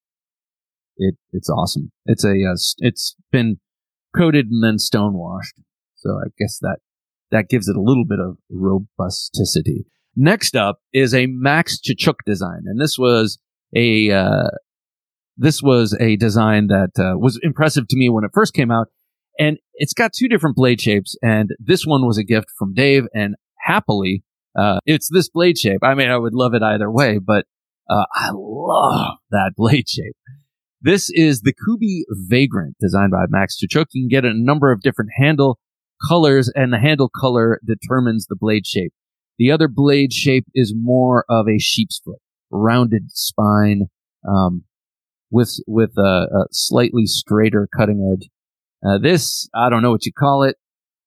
it it's awesome. It's a uh, it's been coated and then stonewashed. So I guess that that gives it a little bit of robusticity. Next up is a Max Chichuk design, and this was a uh, this was a design that uh, was impressive to me when it first came out. And it's got two different blade shapes, and this one was a gift from Dave, and happily, uh, it's this blade shape. I mean, I would love it either way, but uh, I love that blade shape. This is the Kubey Vagrant, designed by Max Chichuk. You can get a number of different handle colors, and the handle color determines the blade shape. The other blade shape is more of a sheep's foot, rounded spine, um, with with a, a slightly straighter cutting edge. Uh, this, I don't know what you call it,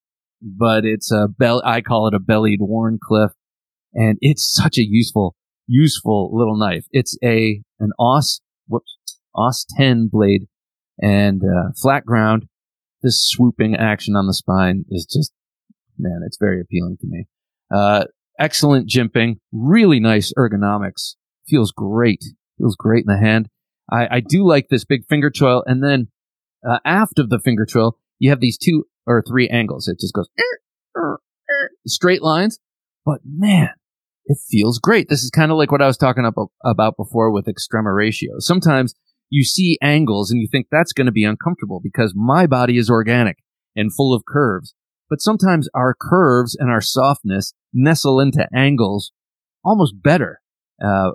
but it's a bell. I call it a bellied Wharncliffe, and it's such a useful, useful little knife. It's a an Aus, whoops, Aus ten blade, and uh, flat ground. This swooping action on the spine is just, man, it's very appealing to me. Uh, excellent jimping, really nice ergonomics. Feels great. Feels great in the hand. I, I do like this big finger choil, and then uh, aft of the finger choil, you have these two or three angles. It just goes er, er, er, straight lines, but man, it feels great. This is kind of like what I was talking about, about before with extrema ratio. Sometimes you see angles and you think that's going to be uncomfortable because my body is organic and full of curves. But sometimes our curves and our softness nestle into angles almost better. Uh,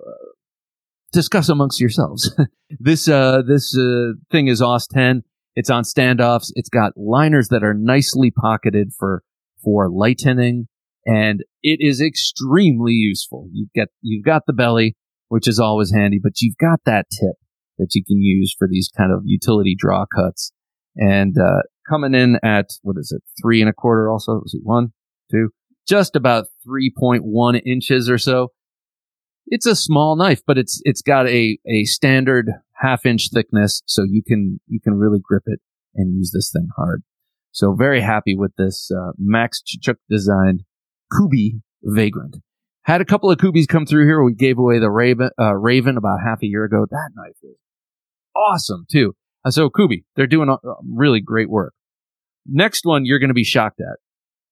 discuss amongst yourselves. this uh, this uh, thing is Aus ten. It's on standoffs. It's got liners that are nicely pocketed for for lightening, and it is extremely useful. You've got you've got the belly, which is always handy, but you've got that tip that you can use for these kind of utility draw cuts. And uh, coming in at, what is it, three and a quarter also? Was it one, two? Just about three point one inches or so. It's a small knife, but it's it's got a, a standard half inch thickness, so you can you can really grip it and use this thing hard. So very happy with this uh, Max Chichuk designed Kubey Vagrant. Had a couple of Kubeys come through here. We gave away the Raven, uh, Raven about half a year ago. That knife was awesome too. Uh, so Kubey, they're doing uh, really great work. Next one you're going to be shocked at.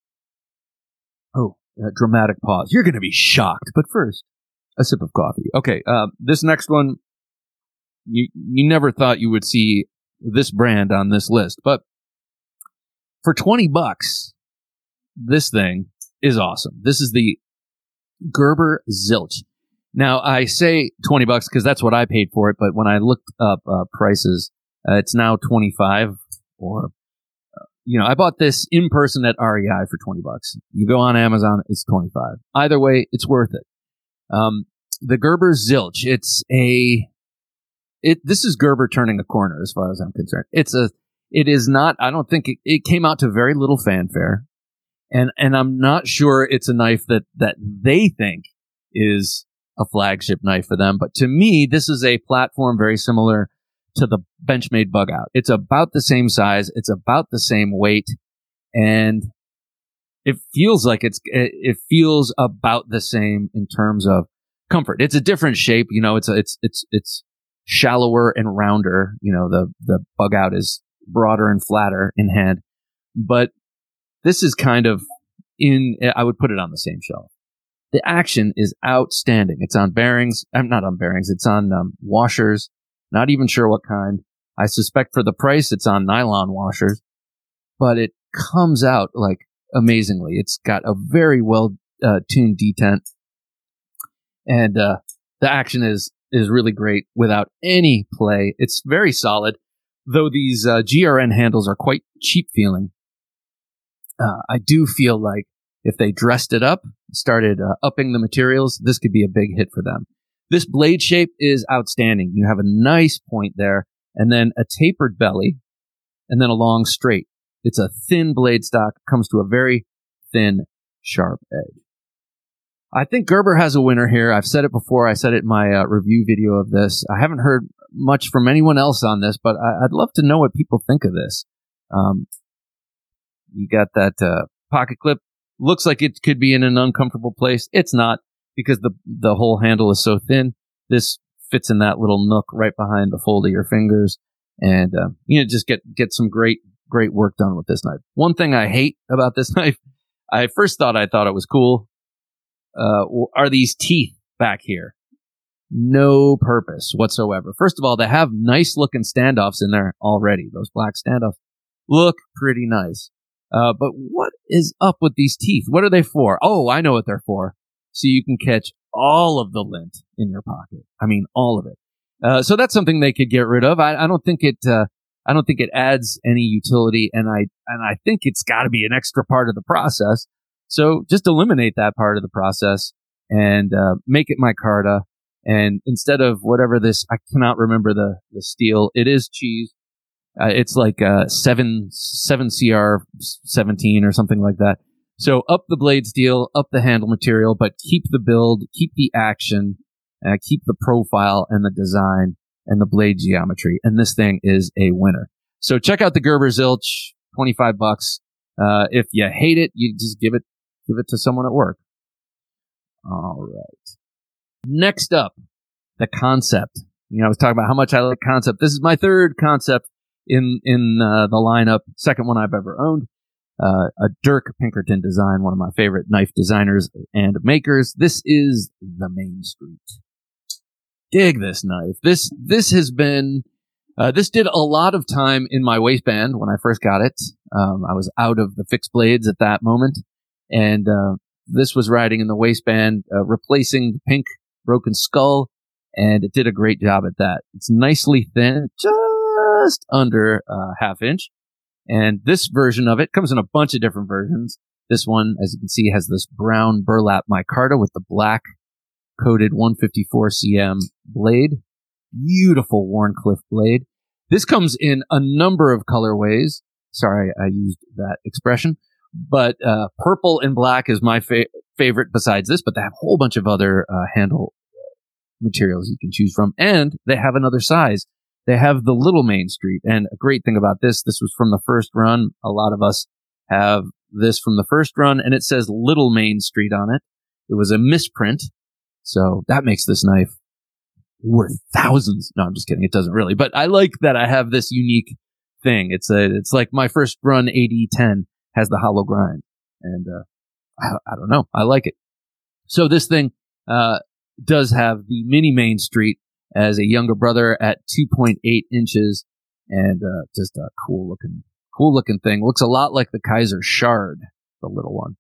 Oh, a dramatic pause. You're going to be shocked, but first, a sip of coffee. Okay, uh, this next one, you you never thought you would see this brand on this list, but for twenty bucks, this thing is awesome. This is the Gerber Zilch. Now, I say twenty bucks because that's what I paid for it, but when I looked up uh, prices, uh, it's now twenty-five, or, uh, you know, I bought this in person at R E I for twenty bucks. You go on Amazon, it's twenty-five. Either way, it's worth it. Um, the Gerber Zilch, it's a, it, this is Gerber turning a corner as far as I'm concerned. It's a, it is not, I don't think it, it came out to very little fanfare. And, and I'm not sure it's a knife that, that they think is a flagship knife for them. But to me, this is a platform very similar to the Benchmade Bug Out. It's about the same size. It's about the same weight. And it feels like it's, it feels about the same in terms of comfort. It's a different shape. You know, it's a, it's, it's, it's shallower and rounder. You know, the, the Bug Out is broader and flatter in hand, but this is kind of in, I would put it on the same shelf. The action is outstanding. It's on bearings. I'm not on bearings. It's on um, washers. Not even sure what kind. I suspect for the price, it's on nylon washers, but it comes out like amazingly. It's got a very well uh, tuned detent, and uh, the action is is really great without any play. It's very solid, though these uh, G R N handles are quite cheap feeling. Uh, I do feel like if they dressed it up, started uh, upping the materials, this could be a big hit for them. This blade shape is outstanding. You have a nice point there, and then a tapered belly, and then a long straight. It's a thin blade stock, comes to a very thin, sharp edge. I think Gerber has a winner here. I've said it before. I said it in my uh, review video of this. I haven't heard much from anyone else on this, but I- I'd love to know what people think of this. Um, you got that uh, pocket clip. Looks like it could be in an uncomfortable place. It's not, because the the whole handle is so thin. This fits in that little nook right behind the fold of your fingers, and uh, you know, just get get some great great work done with this knife. One thing I hate about this knife, I first thought I thought it was cool. Uh, are these teeth back here? No purpose whatsoever. First of all, they have nice looking standoffs in there already. Those black standoffs look pretty nice. Uh, but what is up with these teeth? What are they for? Oh, I know what they're for. So you can catch all of the lint in your pocket. I mean, all of it. Uh, so that's something they could get rid of. I, I don't think it, uh, I don't think it adds any utility. And I, and I think it's got to be an extra part of the process. So just eliminate that part of the process and uh, make it micarta. And instead of whatever this, I cannot remember the, the steel. It is cheese. Uh, it's like uh, seven seven C R seventeen or something like that. So up the blade steel, up the handle material, but keep the build, keep the action, uh, keep the profile and the design and the blade geometry. And this thing is a winner. So check out the Gerber Zilch, twenty-five bucks. Uh, if you hate it, you just give it. Give it to someone at work. All right. Next up, the Concept. You know, I was talking about how much I like Concept. This is my third Concept in in uh, the lineup. Second one I've ever owned. Uh, a Dirk Pinkerton design, one of my favorite knife designers and makers. This is the Main Street. Dig this knife. This this has been. Uh, this did a lot of time in my waistband when I first got it. Um, I was out of the fixed blades at that moment. And uh, this was riding in the waistband, uh, replacing the pink broken skull, and it did a great job at that. It's nicely thin, just under uh, half inch. And this version of it comes in a bunch of different versions. This one, as you can see, has this brown burlap micarta with the black coated one fifty-four centimeter blade. Beautiful Wharncliffe blade. This comes in a number of colorways. Sorry, I used that expression. But uh, purple and black is my fa- favorite besides this, but they have a whole bunch of other uh, handle materials you can choose from. And they have another size. They have the Little Main Street. And a great thing about this, this was from the first run. A lot of us have this from the first run, and it says Little Main Street on it. It was a misprint. So that makes this knife worth thousands. No, I'm just kidding. It doesn't really. But I like that I have this unique thing. It's a, it's like my first run A D ten. Has the hollow grind, and uh, I, I don't know. I like it. So this thing uh, does have the mini Main Street as a younger brother at two point eight inches, and uh, just a cool looking, cool looking thing. Looks a lot like the Kaiser Shard, the little one.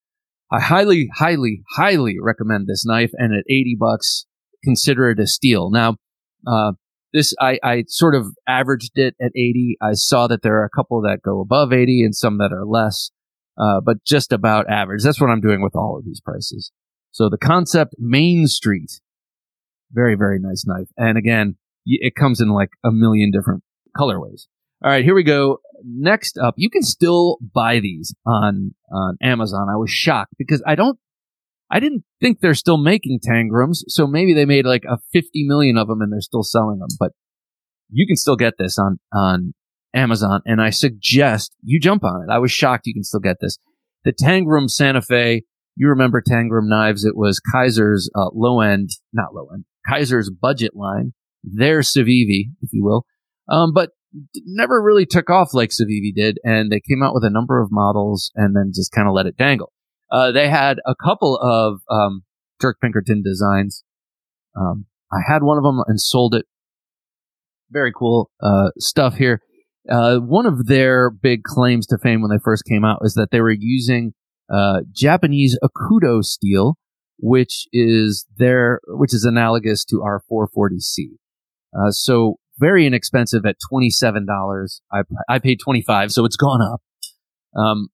I highly, highly, highly recommend this knife, and at eighty bucks, consider it a steal. Now, uh, This, I, I sort of averaged it at eighty. I saw that there are a couple that go above eighty and some that are less, uh, but just about average. That's what I'm doing with all of these prices. So the Concept Main Street, very, very nice knife. And again, it comes in like a million different colorways. All right, here we go. Next up, you can still buy these on, on Amazon. I was shocked because I don't, I didn't think they're still making Tangrams, so maybe they made like a fifty million of them and they're still selling them. But you can still get this on, on Amazon, and I suggest you jump on it. I was shocked you can still get this. The Tangram Santa Fe, you remember Tangram knives. It was Kaiser's uh, low-end, not low-end, Kaiser's budget line, their Civivi, if you will, um, but never really took off like Civivi did, and they came out with a number of models and then just kind of let it dangle. Uh, they had a couple of um, Dirk Pinkerton designs. Um, I had one of them and sold it. Very cool uh, stuff here. Uh, one of their big claims to fame when they first came out is that they were using uh, Japanese Akudo steel, which is their, which is analogous to our four forty C. Uh, so very inexpensive at twenty-seven dollars. I I paid twenty-five dollars, so it's gone up. Um,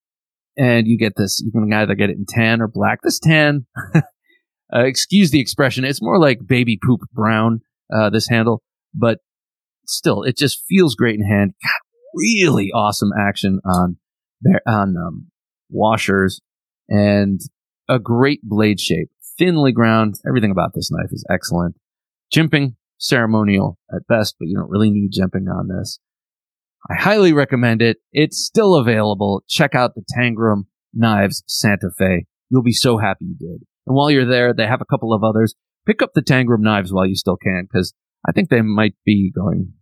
And you get this, you can either get it in tan or black. This tan, uh, excuse the expression, it's more like baby poop brown, uh, this handle, but still, it just feels great in hand. God, really awesome action on on um, washers, and a great blade shape. Thinly ground. Everything about this knife is excellent. Jimping, ceremonial at best, but you don't really need jimping on this. I highly recommend it. It's still available. Check out the Tangram Knives Santa Fe. You'll be so happy you did. And while you're there, they have a couple of others. Pick up the Tangram knives while you still can, because I think they might be going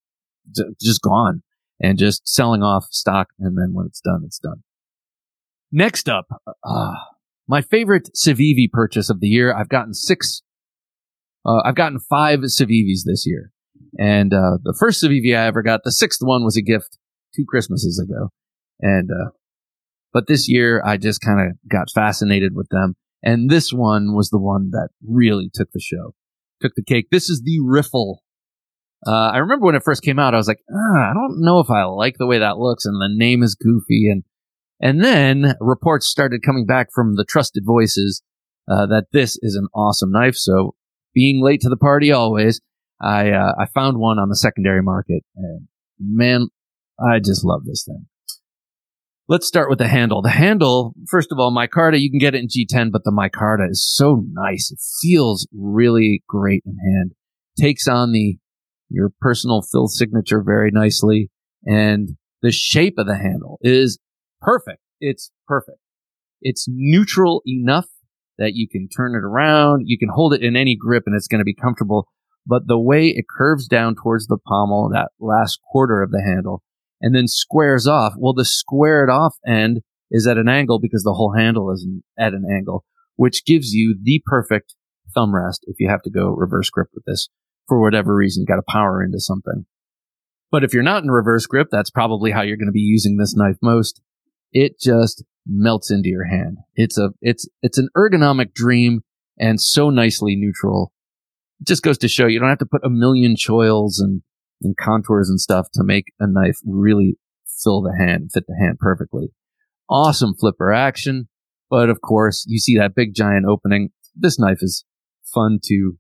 just gone and just selling off stock. And then when it's done, it's done. Next up, uh, my favorite Civivi purchase of the year. I've gotten six. Uh, I've gotten five Civivis this year. And uh, the first Civivi I ever got, the sixth one, was a gift two Christmases ago. And uh, but this year, I just kind of got fascinated with them. And this one was the one that really took the show, took the cake. This is the Riffle. Uh, I remember when it first came out, I was like, ah, I don't know if I like the way that looks, and the name is goofy. And and then reports started coming back from the trusted voices uh, that this is an awesome knife. So being late to the party always, I uh, I found one on the secondary market, and man, I just love this thing. Let's start with the handle. The handle, first of all, micarta, you can get it in G ten, but the micarta is so nice. It feels really great in hand. Takes on the your personal fill signature very nicely, and the shape of the handle is perfect. It's perfect. It's neutral enough that you can turn it around. You can hold it in any grip, and it's going to be comfortable. But the way it curves down towards the pommel, that last quarter of the handle, and then squares off. Well, the squared off end is at an angle because the whole handle is at an angle, which gives you the perfect thumb rest if you have to go reverse grip with this for whatever reason. You got to power into something. But if you're not in reverse grip, that's probably how you're going to be using this knife most. It just melts into your hand. It's a it's it's an ergonomic dream, and so nicely neutral. It just goes to show you don't have to put a million choils and and contours and stuff to make a knife really fill the hand, fit the hand perfectly. Awesome flipper action, but of course, you see that big giant opening. This knife is fun to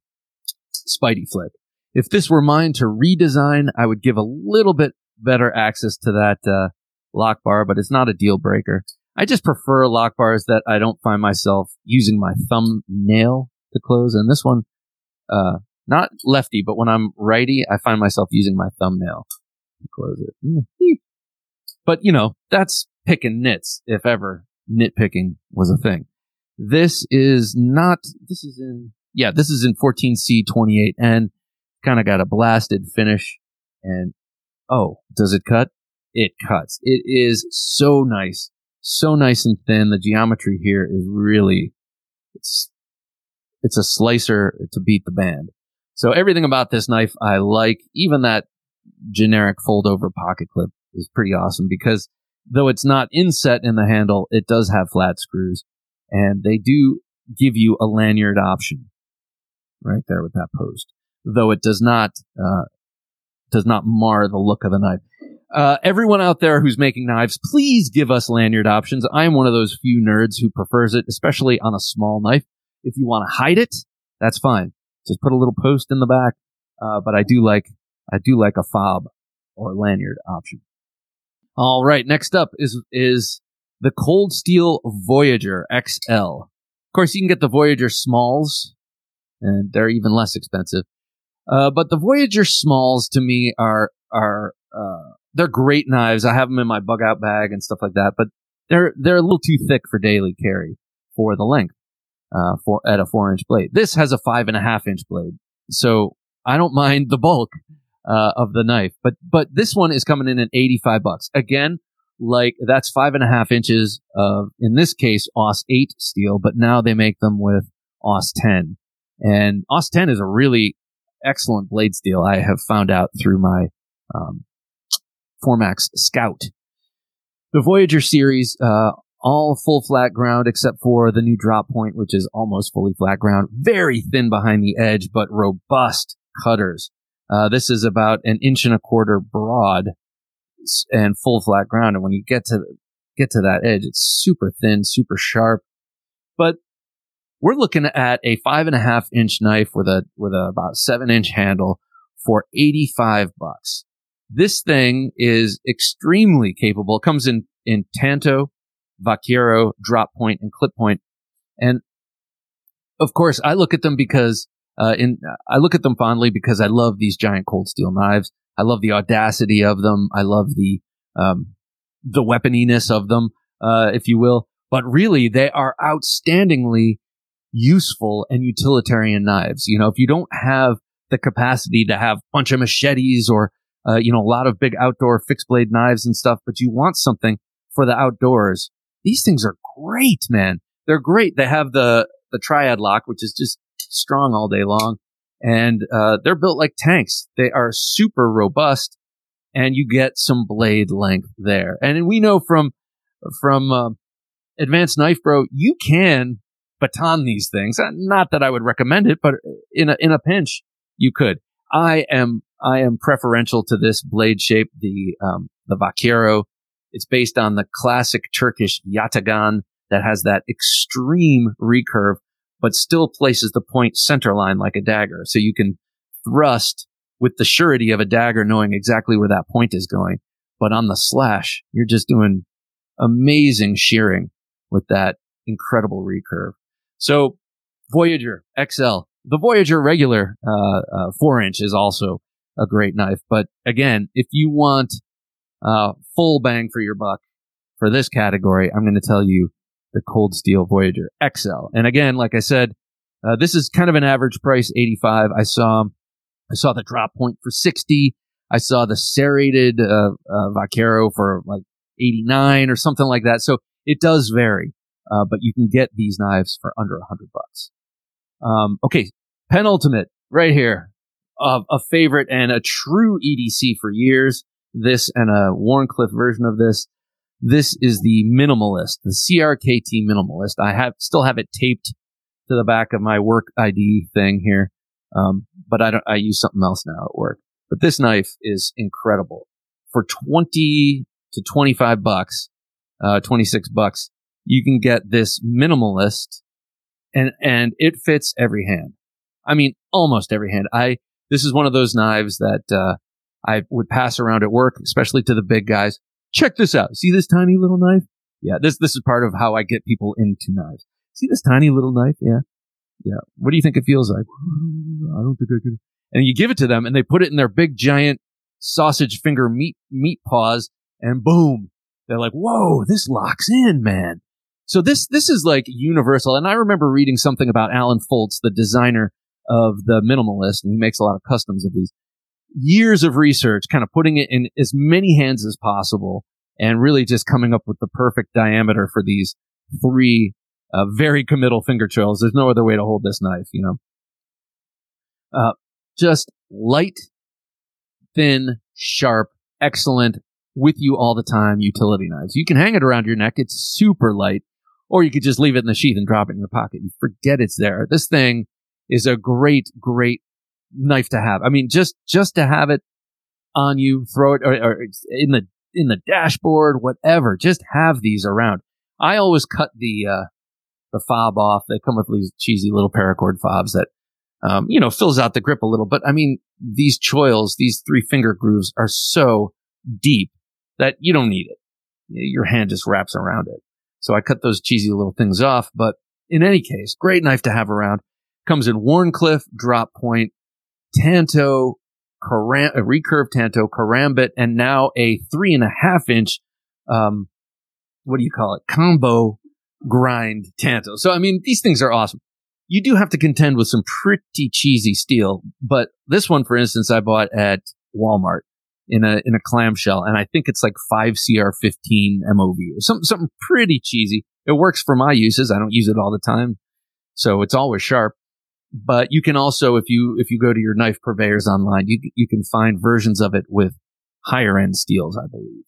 Spidey flick. If this were mine to redesign, I would give a little bit better access to that uh, lock bar, but it's not a deal breaker. I just prefer lock bars that I don't find myself using my thumbnail to close, and this one, uh, not lefty, but when I'm righty, I find myself using my thumbnail to close it. But, you know, that's picking nits, if ever nitpicking was a thing. This is not, this is in, yeah, this is in fourteen C twenty-eight N. Kind of got a blasted finish. And, oh, does it cut? It cuts. It is so nice. So nice and thin. The geometry here is really, it's, it's a slicer to beat the band. So everything about this knife I like. Even that generic fold-over pocket clip is pretty awesome because though it's not inset in the handle, it does have flat screws. And they do give you a lanyard option right there with that post, though it does not uh, does not mar the look of the knife. Uh, everyone out there who's making knives, please give us lanyard options. I'm one of those few nerds who prefers it, especially on a small knife. If you want to hide it, that's fine. Just put a little post in the back, uh, but I do like I do like a fob or lanyard option. All right, next up is is the Cold Steel Voyager X L. Of course, you can get the Voyager Smalls, and they're even less expensive. Uh, but the Voyager Smalls to me are are uh, they're great knives. I have them in my bug out bag and stuff like that, but they're they're a little too thick for daily carry for the length. Uh, for at a four inch blade. This has a five and a half inch blade, so I don't mind the bulk uh, of the knife. But but this one is coming in at eighty-five bucks. Again, like that's five and a half inches of, in this case, A U S eight steel. But now they make them with A U S ten, and A U S ten is a really excellent blade steel. I have found out through my um, Formax Scout. The Voyager series. Uh, All full flat ground except for the new drop point, which is almost fully flat ground. Very thin behind the edge, but robust cutters. Uh, this is about an inch and a quarter broad and full flat ground. And when you get to get to that edge, it's super thin, super sharp. But we're looking at a five and a half inch knife with a with a about seven inch handle for eighty-five bucks. This thing is extremely capable. It comes in, in Tanto, Vaquero, drop point, and clip point. And of course, I look at them because, uh, in, I look at them fondly because I love these giant cold steel knives. I love the audacity of them. I love the, um, the weaponiness of them, uh, if you will. But really, they are outstandingly useful and utilitarian knives. You know, if you don't have the capacity to have a bunch of machetes or Uh, you know, a lot of big outdoor fixed blade knives and stuff, but you want something for the outdoors. These things are great, man. They're great. They have the, the triad lock, which is just strong all day long. And, uh, they're built like tanks. They are super robust and you get some blade length there. And we know from, from, uh, Advanced Knife Bro, you can baton these things. Not that I would recommend it, but in a, in a pinch, you could. I am, I am preferential to this blade shape, the, um, the Vaquero. It's based on the classic Turkish Yatagan that has that extreme recurve, but still places the point centerline like a dagger. So you can thrust with the surety of a dagger, knowing exactly where that point is going. But on the slash, you're just doing amazing shearing with that incredible recurve. So Voyager X L. The Voyager regular, uh, uh, four inch is also a great knife. But again, if you want, uh, full bang for your buck for this category, I'm going to tell you the Cold Steel Voyager X L. And again, like I said, uh, this is kind of an average price, eighty-five. I saw, I saw the drop point for sixty. I saw the serrated, uh, uh, Vaquero for like eighty-nine or something like that. So it does vary. Uh, but you can get these knives for under a hundred bucks. Um, okay, penultimate right here, uh, a favorite and a true E D C for years. This and a Wharncliffe version of this. This is the Minimalist, the C R K T Minimalist. I have still have it taped to the back of my work I D thing here, um, but I don't. I use something else now at work. But this knife is incredible. For twenty to twenty-five bucks, uh, twenty-six bucks, you can get this Minimalist. And, and it fits every hand. I mean, almost every hand. I, this is one of those knives that, uh, I would pass around at work, especially to the big guys. Check this out. See this tiny little knife? Yeah, this, this is part of how I get people into knives. See this tiny little knife? Yeah. Yeah. What do you think it feels like? I don't think I could. And you give it to them and they put it in their big giant sausage finger meat, meat paws and boom. They're like, whoa, this locks in, man. So this, this is like universal. And I remember reading something about Alan Foltz, the designer of the Minimalist, and he makes a lot of customs of these. Years of research, kind of putting it in as many hands as possible and really just coming up with the perfect diameter for these three, uh, very committal finger trails. There's no other way to hold this knife, you know. Uh, just light, thin, sharp, excellent, with you all the time utility knives. You can hang it around your neck. It's super light. Or you could just leave it in the sheath and drop it in your pocket. You forget it's there. This thing is a great, great knife to have. I mean, just, just to have it on you, throw it or, or in the, in the dashboard, whatever. Just have these around. I always cut the, uh, the fob off. They come with these cheesy little paracord fobs that, um, you know, fills out the grip a little. But I mean, these choils, these three finger grooves are so deep that you don't need it. Your hand just wraps around it. So I cut those cheesy little things off. But in any case, great knife to have around. Comes in Wharncliffe, drop point, Tanto, caram- a recurved Tanto, karambit, and now a three and a half inch, um, what do you call it? Combo grind Tanto. So, I mean, these things are awesome. You do have to contend with some pretty cheesy steel, but this one, for instance, I bought at Walmart in a, in a clamshell, and I think it's like five C R fifteen M O V or something, something pretty cheesy. It works for my uses. I don't use it all the time, so it's always sharp. But you can also, if you, if you go to your knife purveyors online, you, you can find versions of it with higher end steels, I believe.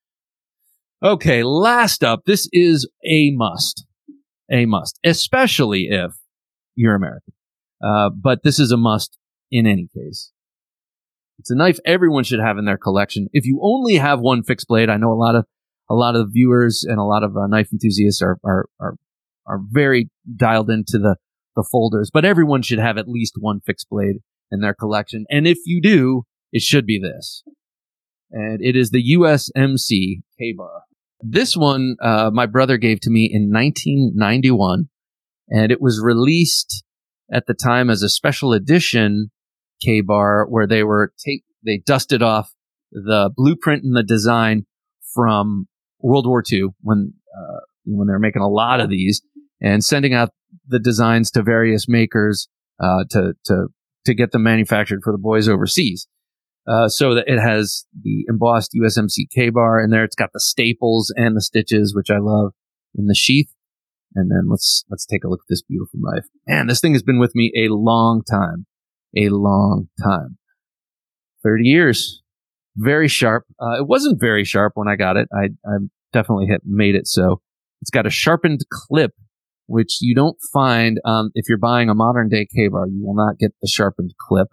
Okay. Last up, this is a must, a must, especially if you're American. Uh, but this is a must in any case. It's a knife everyone should have in their collection. If you only have one fixed blade, I know a lot of, a lot of viewers and a lot of uh, knife enthusiasts are, are, are, are very dialed into the, the folders, but everyone should have at least one fixed blade in their collection. And if you do, it should be this. and it is the U S M C K-Bar. This one, uh, my brother gave to me in nineteen ninety-one, and it was released at the time as a special edition K-Bar where they were take they dusted off the blueprint and the design from World War Two when uh, when they were making a lot of these and sending out the designs to various makers uh, to to to get them manufactured for the boys overseas. Uh, so that it has the embossed U S M C K-Bar in there. It's got the staples and the stitches, which I love, in the sheath. And then let's let's take a look at this beautiful knife. Man, this thing has been with me a long time, a long time. Thirty years, very sharp. Uh, it wasn't very sharp when I got it. I I definitely hit, made it so. It's got a sharpened clip, which you don't find um, if you're buying a modern day K-Bar. You will not get the sharpened clip.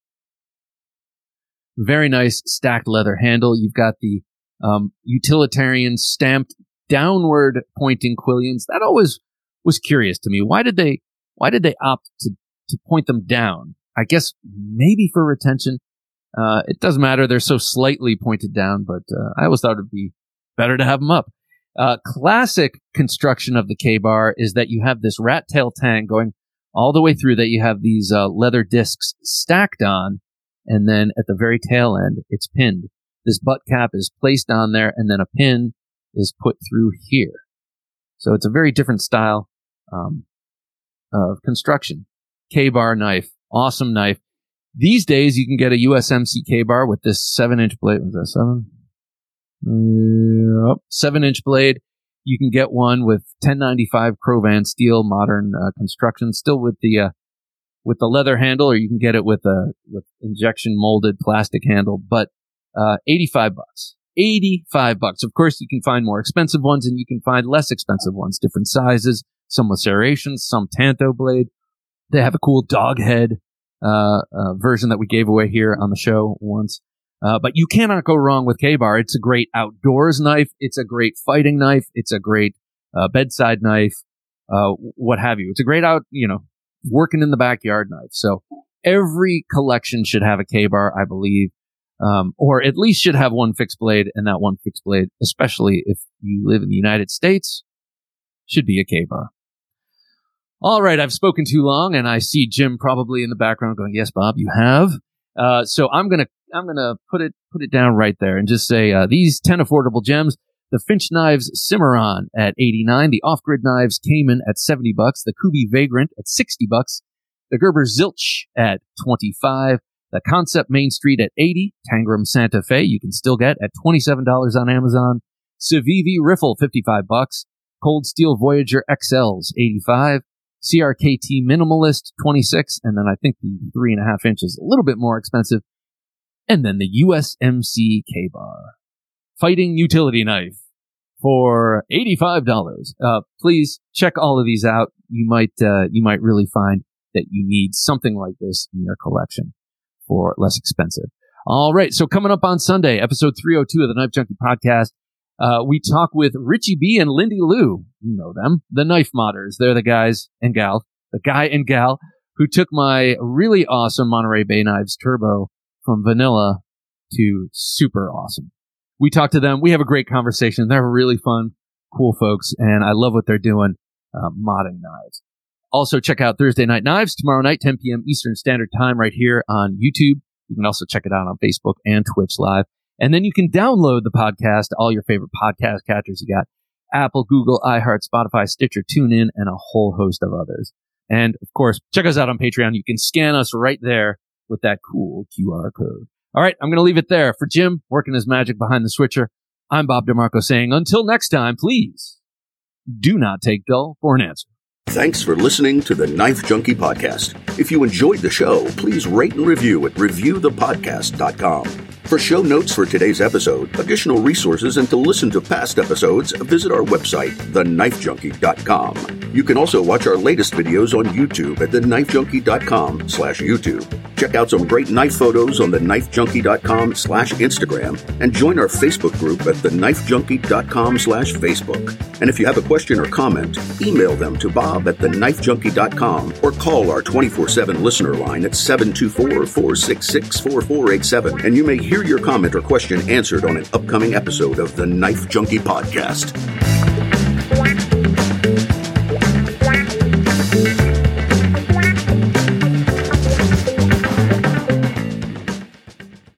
Very nice stacked leather handle. You've got the um, utilitarian stamped downward pointing quillions. That always was curious to me. Why did they why did they opt to, to point them down? I guess maybe for retention. Uh, it doesn't matter. They're so slightly pointed down, but uh, I always thought it'd be better to have them up. Uh, classic construction of the K-Bar is that you have this rat tail tang going all the way through, that you have these uh, leather discs stacked on. And then at the very tail end, it's pinned. This butt cap is placed on there, and then a pin is put through here. So it's a very different style um, of construction. K-Bar knife. Awesome knife. These days, you can get a U S M C K-Bar with this seven-inch blade. Was that seven? Yep. Seven-inch blade. You can get one with ten ninety-five Crowvan steel, modern uh, construction, still with the... Uh, with the leather handle, or you can get it with a with injection molded plastic handle, but uh eighty-five bucks. eighty-five bucks. Of course, you can find more expensive ones and you can find less expensive ones, different sizes, some with serrations, some tanto blade. They have a cool dog head uh, uh version that we gave away here on the show once. Uh but you cannot go wrong with K-Bar. It's a great outdoors knife, it's a great fighting knife, it's a great uh bedside knife, uh what have you. It's a great out, you know, working in the backyard knife. So every collection should have a K-Bar, I believe, um, or at least should have one fixed blade, and that one fixed blade, especially if you live in the United States, should be a K-Bar. All right, I've spoken too long, and I see Jim probably in the background going, "Yes, Bob, you have." Uh, so I'm gonna I'm gonna put it put it down right there and just say uh, these ten affordable gems. The Finch knives Cimarron at eighty-nine, the Off-Grid knives Cayman at seventy bucks, the Kubi Vagrant at sixty bucks, the Gerber Zilch at twenty-five, the Concept Main Street at eighty, Tangram Santa Fe you can still get at twenty-seven dollars on Amazon, Civivi Riffle fifty-five bucks, Cold Steel Voyager X Ls eighty-five, C R K T Minimalist twenty-six, and then I think the three and a half inches a little bit more expensive, and then the U S M C K-Bar Fighting Utility Knife for eighty-five dollars. Uh, please check all of these out. You might, uh, you might really find that you need something like this in your collection for less expensive. All right. So coming up on Sunday, episode three oh two of the Knife Junkie podcast, uh, we talk with Richie B and Lindy Lou. You know them, the Knife Modders. They're the guys and gal, the guy and gal who took my really awesome Monterey Bay Knives Turbo from vanilla to super awesome. We talk to them. We have a great conversation. They're really fun, cool folks, and I love what they're doing, uh, modding knives. Also, check out Thursday Night Knives tomorrow night, ten p.m. Eastern Standard Time, right here on YouTube. You can also check it out on Facebook and Twitch Live. And then you can download the podcast to all your favorite podcast catchers. You got Apple, Google, iHeart, Spotify, Stitcher, TuneIn, and a whole host of others. And, of course, check us out on Patreon. You can scan us right there with that cool Q R code. All right, I'm going to leave it there. For Jim, working his magic behind the switcher, I'm Bob DeMarco saying, until next time, please do not take dull for an answer. Thanks for listening to the Knife Junkie Podcast. If you enjoyed the show, please rate and review at review the podcast dot com. For show notes for today's episode, additional resources, and to listen to past episodes, visit our website, the knife junkie dot com. You can also watch our latest videos on YouTube at the knife junkie dot com slash YouTube. Check out some great knife photos on the knife junkie dot com slash Instagram, and join our Facebook group at the knife junkie dot com slash Facebook. And if you have a question or comment, email them to Bob at the knife junkie dot com or call our twenty-four seven listener line at seven two four, four six six, four four eight seven, and you may hear hear your comment or question answered on an upcoming episode of the Knife Junkie Podcast.